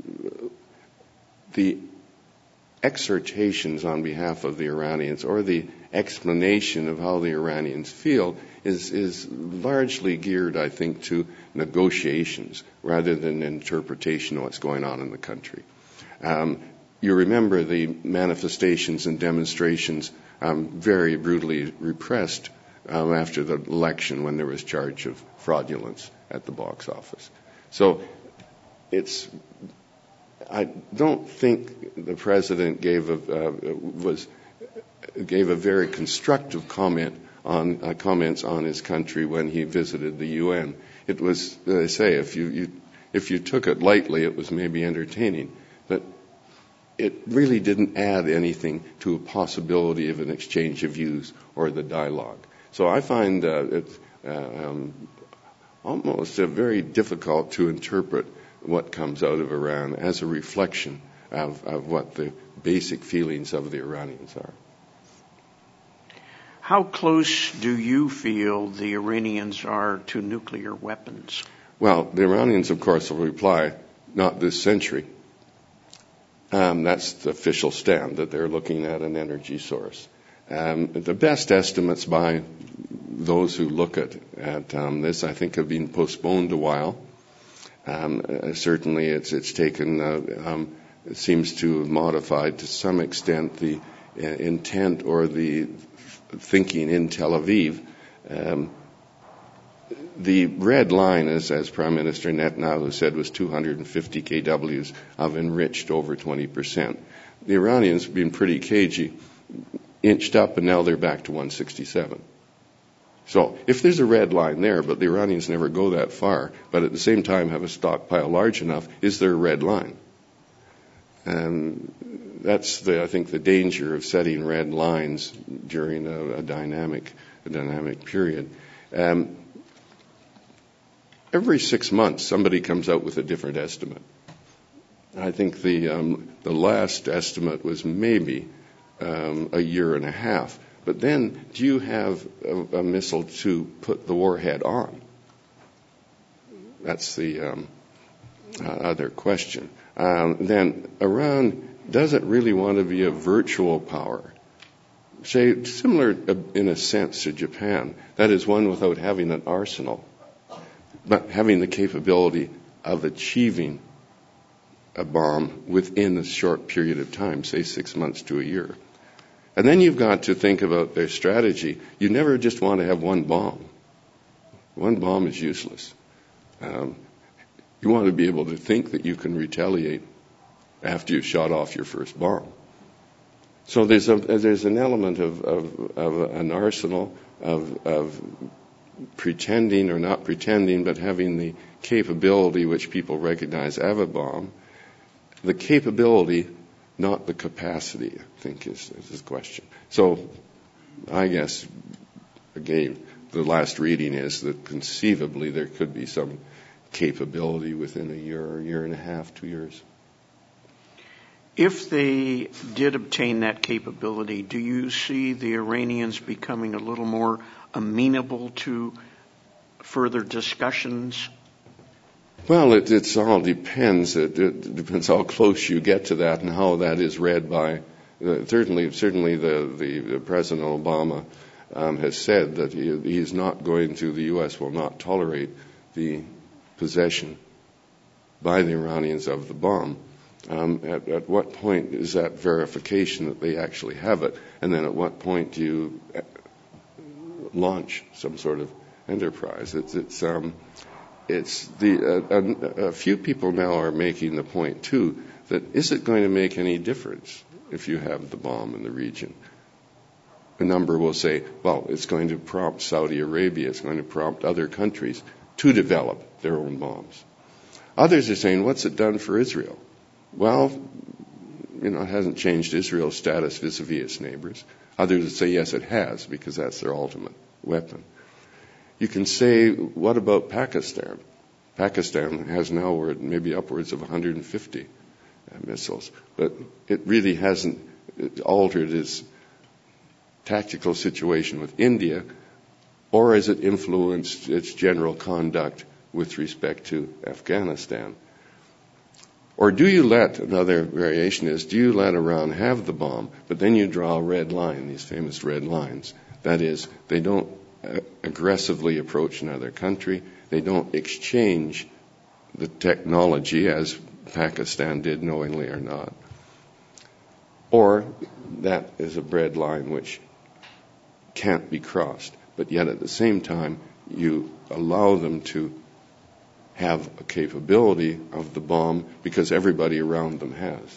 the exhortations on behalf of the Iranians, or the explanation of how the Iranians feel, is is largely geared, I think, to negotiations rather than interpretation of what's going on in the country. Um, you remember the manifestations and demonstrations um, very brutally repressed um, after the election, when there was charge of fraudulence at the box office. So it's I don't think the president gave a uh, was gave a very constructive comment on uh, comments on his country when he visited the U N. It was, as I say, if you, you if you took it lightly, it was maybe entertaining, but it really didn't add anything to a possibility of an exchange of views or the dialogue. So I find uh, it uh, um, almost uh, very difficult to interpret what comes out of Iran as a reflection of, of what the basic feelings of the Iranians are. How close do you feel the Iranians are to nuclear weapons? Well, the Iranians, of course, will reply, not this century. Um, that's the official stand, that they're looking at an energy source. Um, the best estimates by those who look at, at um, this, I think, have been postponed a while. Um, uh, certainly, it's it's taken. Uh, um, it seems to have modified to some extent the uh, intent or the thinking in Tel Aviv. Um, the red line, as, as Prime Minister Netanyahu said, was two hundred fifty kilograms of enriched over twenty percent. The Iranians have been pretty cagey, inched up, and now they're back to one sixty-seven. So if there's a red line there, but the Iranians never go that far, but at the same time have a stockpile large enough, is there a red line? And that's, the, I think, the danger of setting red lines during a, a dynamic, a dynamic period. Um, every six months, somebody comes out with a different estimate. I think the um, the last estimate was maybe um, a year and a half. But then, do you have a, a missile to put the warhead on? That's the um, uh, other question. Um, then, Iran doesn't really want to be a virtual power. Say, similar uh, in a sense to Japan. That is, one without having an arsenal, but having the capability of achieving a bomb within a short period of time, say six months to a year. And then you've got to think about their strategy. You never just want to have one bomb. One bomb is useless. Um, you want to be able to think that you can retaliate after you've shot off your first bomb. So there's a there's an element of, of, of an arsenal of, of pretending or not pretending, but having the capability which people recognize of a bomb. The capability, not the capacity, I think is, is the question. So I guess, again, the last reading is that conceivably there could be some capability within a year or a year and a half, two years. If they did obtain that capability, do you see the Iranians becoming a little more amenable to further discussions? Well, it it's all depends. It, it depends how close you get to that and how that is read by. Uh, certainly, certainly, the, the, the President Obama um, has said that he, he is not going to. The U S will not tolerate the possession by the Iranians of the bomb. Um, at, at what point is that verification that they actually have it? And then at what point do you launch some sort of enterprise? It's, it's, um, it's the, uh, a, a few people now are making the point, too, that is it going to make any difference if you have the bomb in the region? A number will say, well, it's going to prompt Saudi Arabia, it's going to prompt other countries to develop their own bombs. Others are saying, what's it done for Israel? Well, you know, it hasn't changed Israel's status vis-a-vis its neighbors. Others would say, yes, it has, because that's their ultimate weapon. You can say, what about Pakistan? Pakistan has now maybe upwards of one hundred fifty uh, missiles, but it really hasn't altered its tactical situation with India, or has it influenced its general conduct with respect to Afghanistan? Or do you let, another variation is, do you let Iran have the bomb, but then you draw a red line, these famous red lines? That is, they don't uh, aggressively approach another country, they don't exchange the technology as Pakistan did, knowingly or not. Or that is a red line which can't be crossed, but yet at the same time you allow them to have a capability of the bomb because everybody around them has.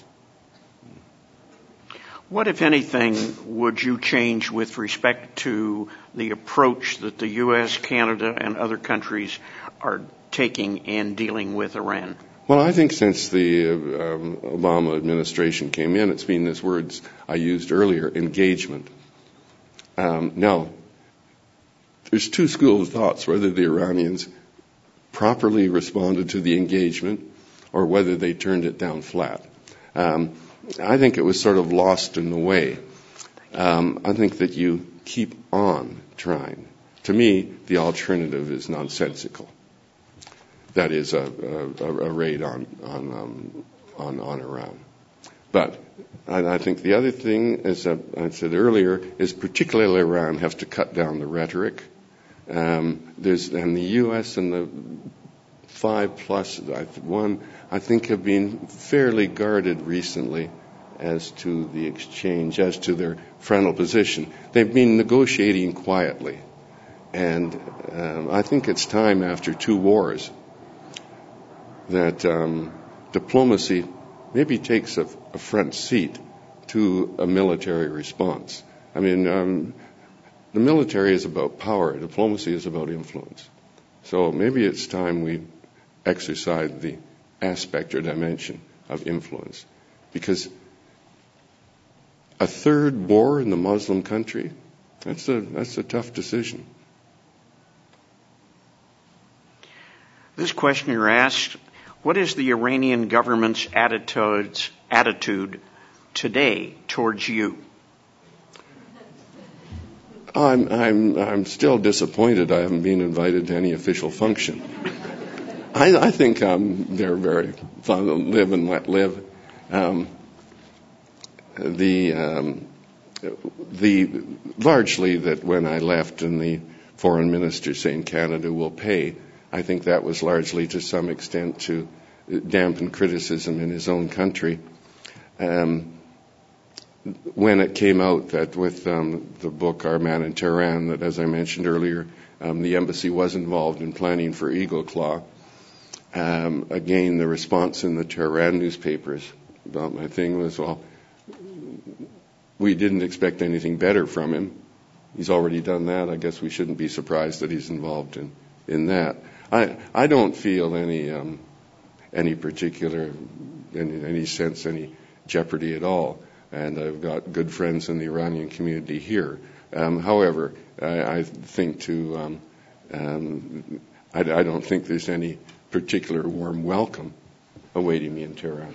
What, if anything, would you change with respect to the approach that the U S, Canada, and other countries are taking in dealing with Iran? Well, I think since the uh, um, Obama administration came in, it's been these words I used earlier, engagement. Um, now, there's two schools of thoughts, whether the Iranians properly responded to the engagement or whether they turned it down flat. Um, I think it was sort of lost in the way. Um, I think that you keep on trying. To me, the alternative is nonsensical. That is a, a, a raid on on, um, on on Iran. But I, I think the other thing, as I said earlier, is particularly Iran has to cut down the rhetoric. Um, there's and the U S and the five plus one, I think, have been fairly guarded recently as to the exchange, as to their frontal position. They've been negotiating quietly, and um, I think it's time after two wars that um, diplomacy maybe takes a, a front seat to a military response. I mean, um, the military is about power. Diplomacy is about influence. So maybe it's time we exercise the aspect or dimension of influence. Because a third war in the Muslim country, that's a, that's a tough decision. This questioner asks, what is the Iranian government's attitudes, attitude today towards you? I'm, I'm, I'm still disappointed I haven't been invited to any official function. I, I think um, they're very fun to live and let live. Um, the, um, the, largely that when I left and the foreign minister saying Canada will pay, I think that was largely to some extent to dampen criticism in his own country. Um, when it came out that with um, the book Our Man in Tehran, that as I mentioned earlier, um, the embassy was involved in planning for Eagle Claw. Um, again, the response in the Tehran newspapers about my thing was, well, we didn't expect anything better from him. He's already done that. I guess we shouldn't be surprised that he's involved in, in that. I, I don't feel any um, any particular, in any sense, any jeopardy at all. And I've got good friends in the Iranian community here. Um, however, I, I think to, um, um, I, I don't think there's any particular warm welcome awaiting me in Tehran.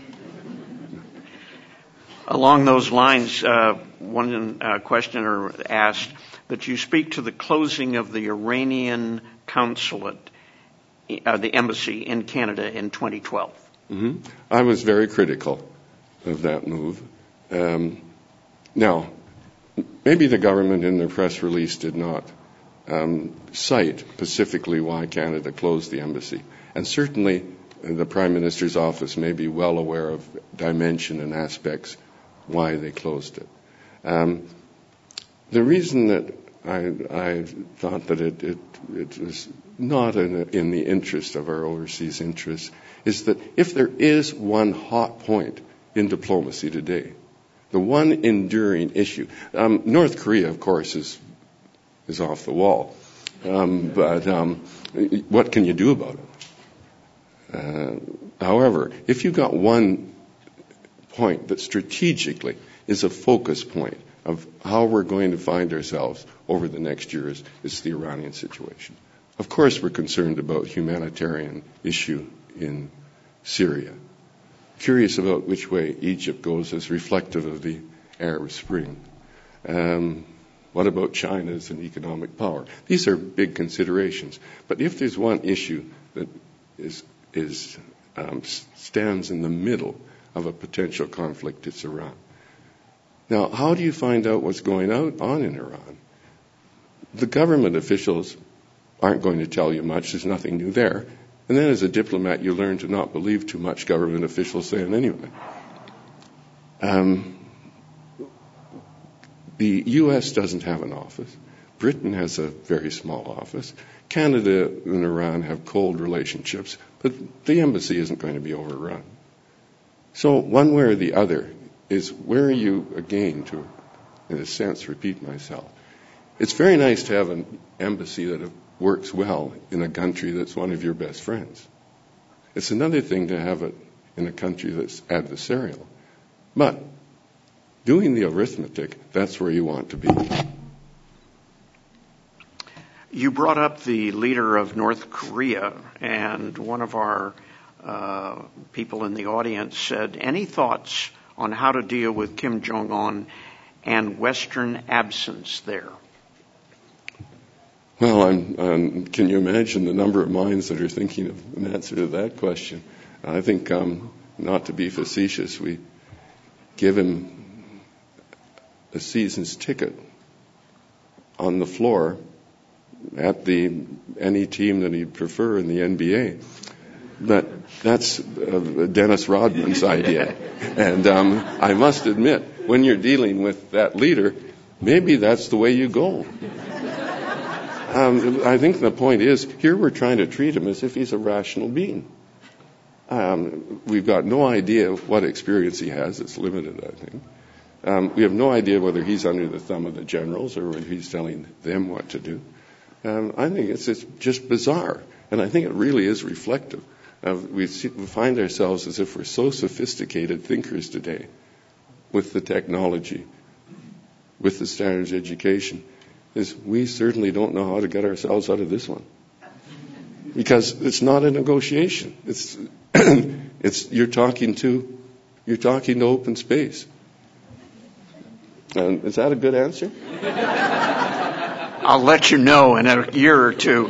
Along those lines, uh, one uh, questioner asked that you speak to the closing of the Iranian consulate, uh, the embassy in Canada in twenty twelve. Mm-hmm. I was very critical of that move. Um, now, maybe the government in their press release did not um, cite specifically why Canada closed the embassy. And certainly the Prime Minister's office may be well aware of dimension and aspects why they closed it. Um, the reason that I, I thought that it, it, it was not in, in the interest of our overseas interests is that if there is one hot point in diplomacy today, the one enduring issue, um, North Korea, of course, is is off the wall. Um, but um, what can you do about it? Uh, however, if you've got one point that strategically is a focus point of how we're going to find ourselves over the next years, it's the Iranian situation. Of course, we're concerned about humanitarian issue in Syria. Curious about which way Egypt goes as reflective of the Arab Spring. Um, what about China as an economic power? These are big considerations. But if there's one issue that is, is um, stands in the middle of a potential conflict, it's Iran. Now, how do you find out what's going on in Iran? The government officials aren't going to tell you much. There's nothing new there. And then as a diplomat, you learn to not believe too much government officials saying anyway. Um, the U S doesn't have an office. Britain has a very small office. Canada and Iran have cold relationships, but the embassy isn't going to be overrun. So one way or the other is where are you, again, to, in a sense, repeat myself. It's very nice to have an embassy that works well in a country that's one of your best friends. It's another thing to have it in a country that's adversarial. But doing the arithmetic, that's where you want to be. You brought up the leader of North Korea, and one of our uh, people in the audience said, any thoughts on how to deal with Kim Jong-un and Western absence there? Well, I'm, um, can you imagine the number of minds that are thinking of an answer to that question? I think, um, not to be facetious, we give him a season's ticket on the floor at the any team that he'd prefer in the N B A. But that's uh, Dennis Rodman's idea. And um, I must admit, when you're dealing with that leader, maybe that's the way you go. Um, I think the point is, here we're trying to treat him as if he's a rational being. Um, we've got no idea what experience he has. It's limited, I think. Um, we have no idea whether he's under the thumb of the generals or whether he's telling them what to do. Um, I think it's, it's just bizarre. And I think it really is reflective of we, see, we find ourselves as if we're so sophisticated thinkers today with the technology, with the standards of education, is we certainly don't know how to get ourselves out of this one. Because it's not a negotiation. It's, it's you're talking to, you're talking to open space. And is that a good answer? I'll let you know in a year or two.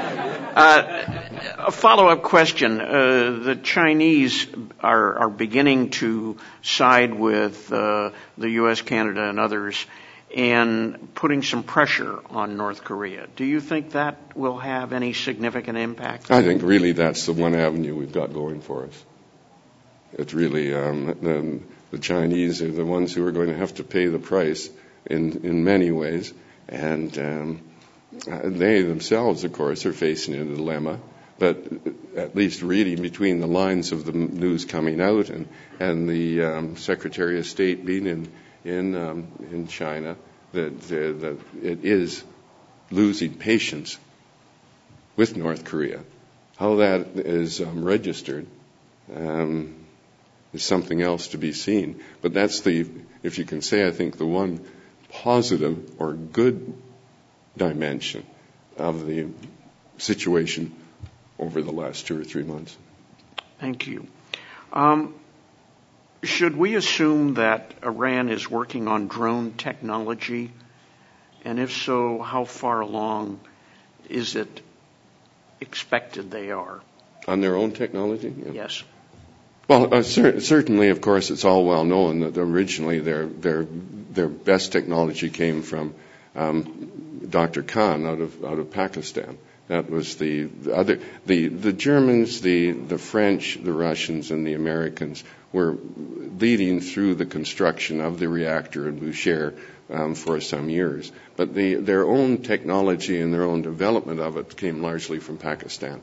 Uh, a follow-up question. Uh, the Chinese are, are beginning to side with uh, the U S, Canada, and others and putting some pressure on North Korea. Do you think that will have any significant impact? I think really that's the one avenue we've got going for us. It's really um, the, the Chinese are the ones who are going to have to pay the price in, in many ways. And um, they themselves, of course, are facing a dilemma. But at least reading between the lines of the news coming out and, and the um, Secretary of State being in in um, in China, that, that it is losing patience with North Korea. How that is um, registered um, is something else to be seen. But that's the, if you can say, I think the one positive or good dimension of the situation over the last two or three months. Thank you. Um, should we assume that Iran is working on drone technology? And if so, how far along is it expected they are? On their own technology? Yeah. Yes. Well, uh, cer- certainly, of course, it's all well known that originally their their their best technology came from um, Doctor Khan out of out of Pakistan. That was the, the other the the Germans, the the French, the Russians, and the Americans were leading through the construction of the reactor in Bushehr um, for some years. But the, their own technology and their own development of it came largely from Pakistan.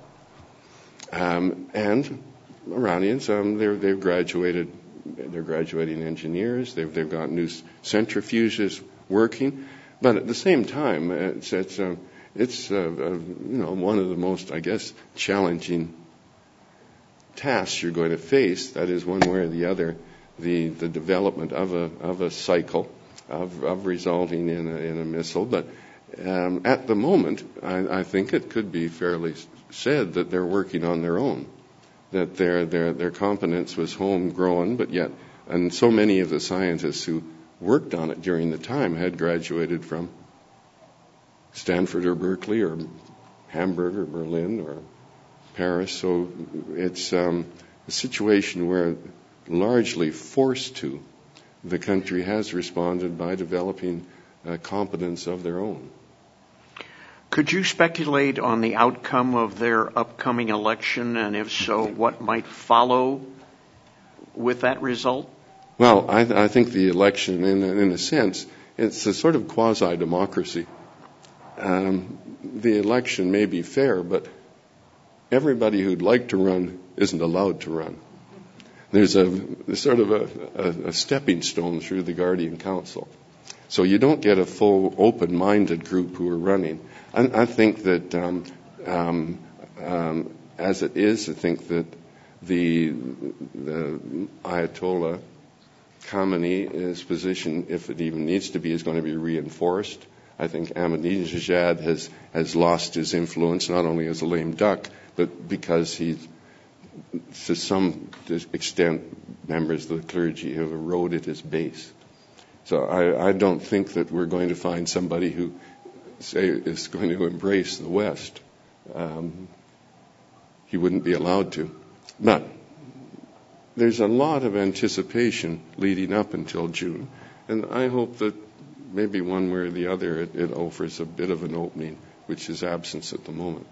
Um, and Iranians, um, they're, they've graduated, they're graduating engineers. They've they've got new centrifuges working, but at the same time, it's it's, uh, it's uh, uh, you know one of the most, I guess, challenging tasks you're going to face, that is one way or the other, the, the development of a, of a cycle of, of resulting in a, in a missile. But um, at the moment, I, I think it could be fairly said that they're working on their own, that their, their, their competence was homegrown, but yet, and so many of the scientists who worked on it during the time had graduated from Stanford or Berkeley or Hamburg or Berlin or Paris. So it's um, a situation where, largely forced to, the country has responded by developing uh, competence of their own. Could you speculate on the outcome of their upcoming election, and if so, what might follow with that result? Well, I, th- I think the election, in, in a sense, it's a sort of quasi-democracy. Um, the election may be fair, but everybody who'd like to run isn't allowed to run. There's a, a sort of a, a, a stepping stone through the Guardian Council. So you don't get a full open-minded group who are running. I, I think that um, um, um, as it is, I think that the, the Ayatollah Khamenei's position, if it even needs to be, is going to be reinforced. I think Ahmadinejad has, has lost his influence, not only as a lame duck, but because he's, to some extent, members of the clergy have eroded his base. So I, I don't think that we're going to find somebody who, say, is going to embrace the West. Um, he wouldn't be allowed to. But there's a lot of anticipation leading up until June, and I hope that maybe one way or the other it, it offers a bit of an opening, which is absent at the moment.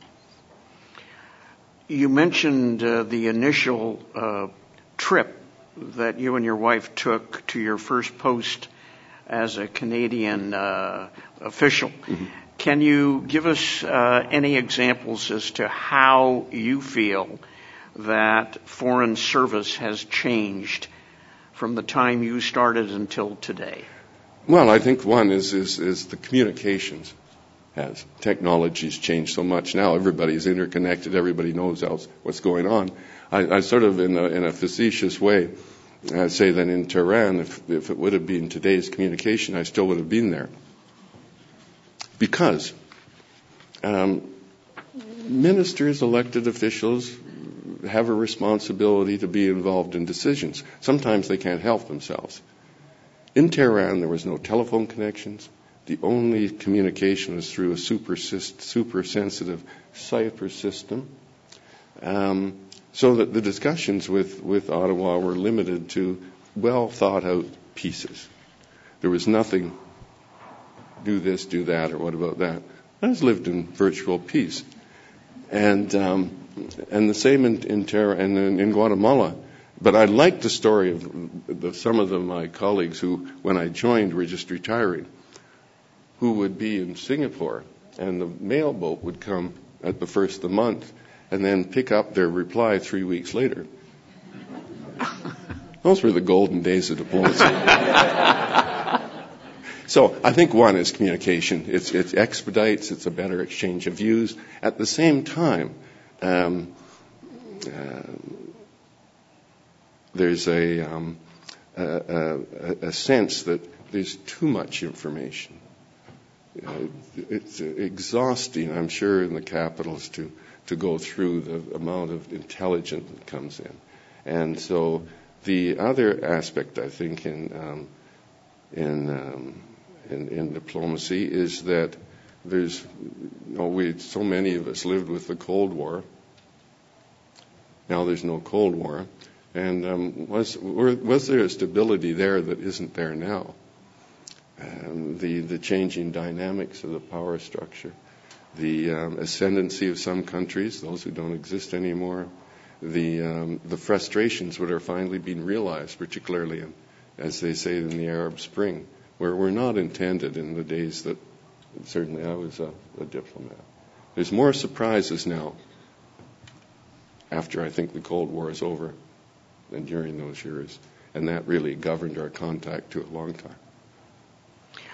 You mentioned uh, the initial uh, trip that you and your wife took to your first post as a Canadian uh, official. Mm-hmm. Can you give us uh, any examples as to how you feel that foreign service has changed from the time you started until today? Well, I think one is, is, is the communications has. Technology's changed so much now. Everybody's interconnected. Everybody knows else what's going on. I, I sort of, in a, in a facetious way, I say that in Tehran, if, if it would have been today's communication, I still would have been there. Because um, ministers, elected officials, have a responsibility to be involved in decisions. Sometimes they can't help themselves. In Tehran, there was no telephone connections. The only communication was through a super, super sensitive cipher system. Um, so that the discussions with, with Ottawa were limited to well thought out pieces. There was nothing, do this, do that, or what about that. I just lived in virtual peace. And um, and the same in in, Ter- and in, in Guatemala. But I like the story of the, some of the, my colleagues who, when I joined, were just retiring, who would be in Singapore, and the mail boat would come at the first of the month, and then pick up their reply three weeks later. Those were the golden days of diplomacy. So I think one is communication. It's, it expedites. It's a better exchange of views. At the same time, um, uh, there's a, um, a, a, a sense that there's too much information. Uh, it's exhausting, I'm sure, in the capitals to, to go through the amount of intelligence that comes in. And so the other aspect, I think, in um, in, um, in in diplomacy is that there's, you know, we so many of us lived with the Cold War. Now there's no Cold War, and um, was was there a stability there that isn't there now? Um, the the changing dynamics of the power structure, the um, ascendancy of some countries, those who don't exist anymore, the um, the frustrations that are finally being realized, particularly in, as they say, in the Arab Spring, where were not intended in the days that certainly I was a, a diplomat. There's more surprises now after I think the Cold War is over than during those years, and that really governed our contact to a long time.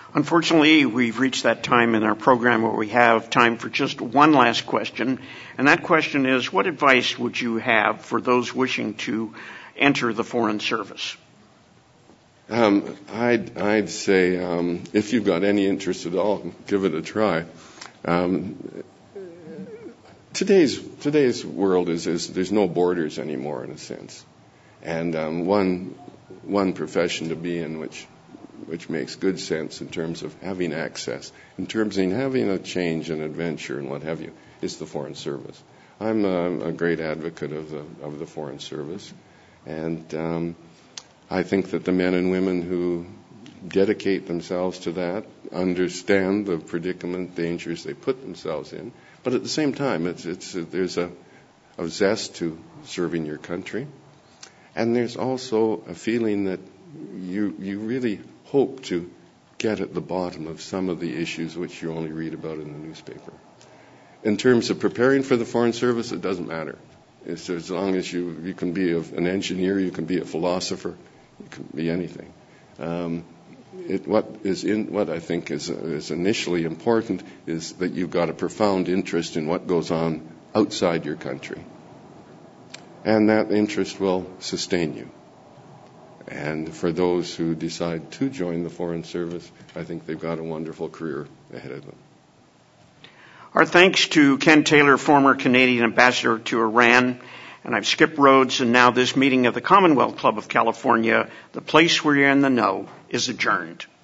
Unfortunately, we've reached that time in our program where we have time for just one last question. And that question is, what advice would you have for those wishing to enter the Foreign Service? Um, I'd, I'd say um, if you've got any interest at all, give it a try. Um, today's today's world is, is there's no borders anymore in a sense, and um, one one profession to be in which which makes good sense in terms of having access, in terms of having a change and adventure and what have you, is the Foreign Service. I'm a, a great advocate of the of the Foreign Service, and um, I think that the men and women who dedicate themselves to that understand the predicament, dangers they put themselves in. But at the same time, it's, it's, there's a, a zest to serving your country. And there's also a feeling that you, you really hope to get at the bottom of some of the issues which you only read about in the newspaper. In terms of preparing for the Foreign Service, it doesn't matter. It's, as long as you, you can be a, an engineer, you can be a philosopher, it could be anything. Um, it, what is in what I think is, is initially important is that you've got a profound interest in what goes on outside your country, and that interest will sustain you. And for those who decide to join the Foreign Service, I think they've got a wonderful career ahead of them. Our thanks to Ken Taylor, former Canadian ambassador to Iran. And I've Skip Rhodes, and now this meeting of the Commonwealth Club of California, the place where you're in the know, is adjourned.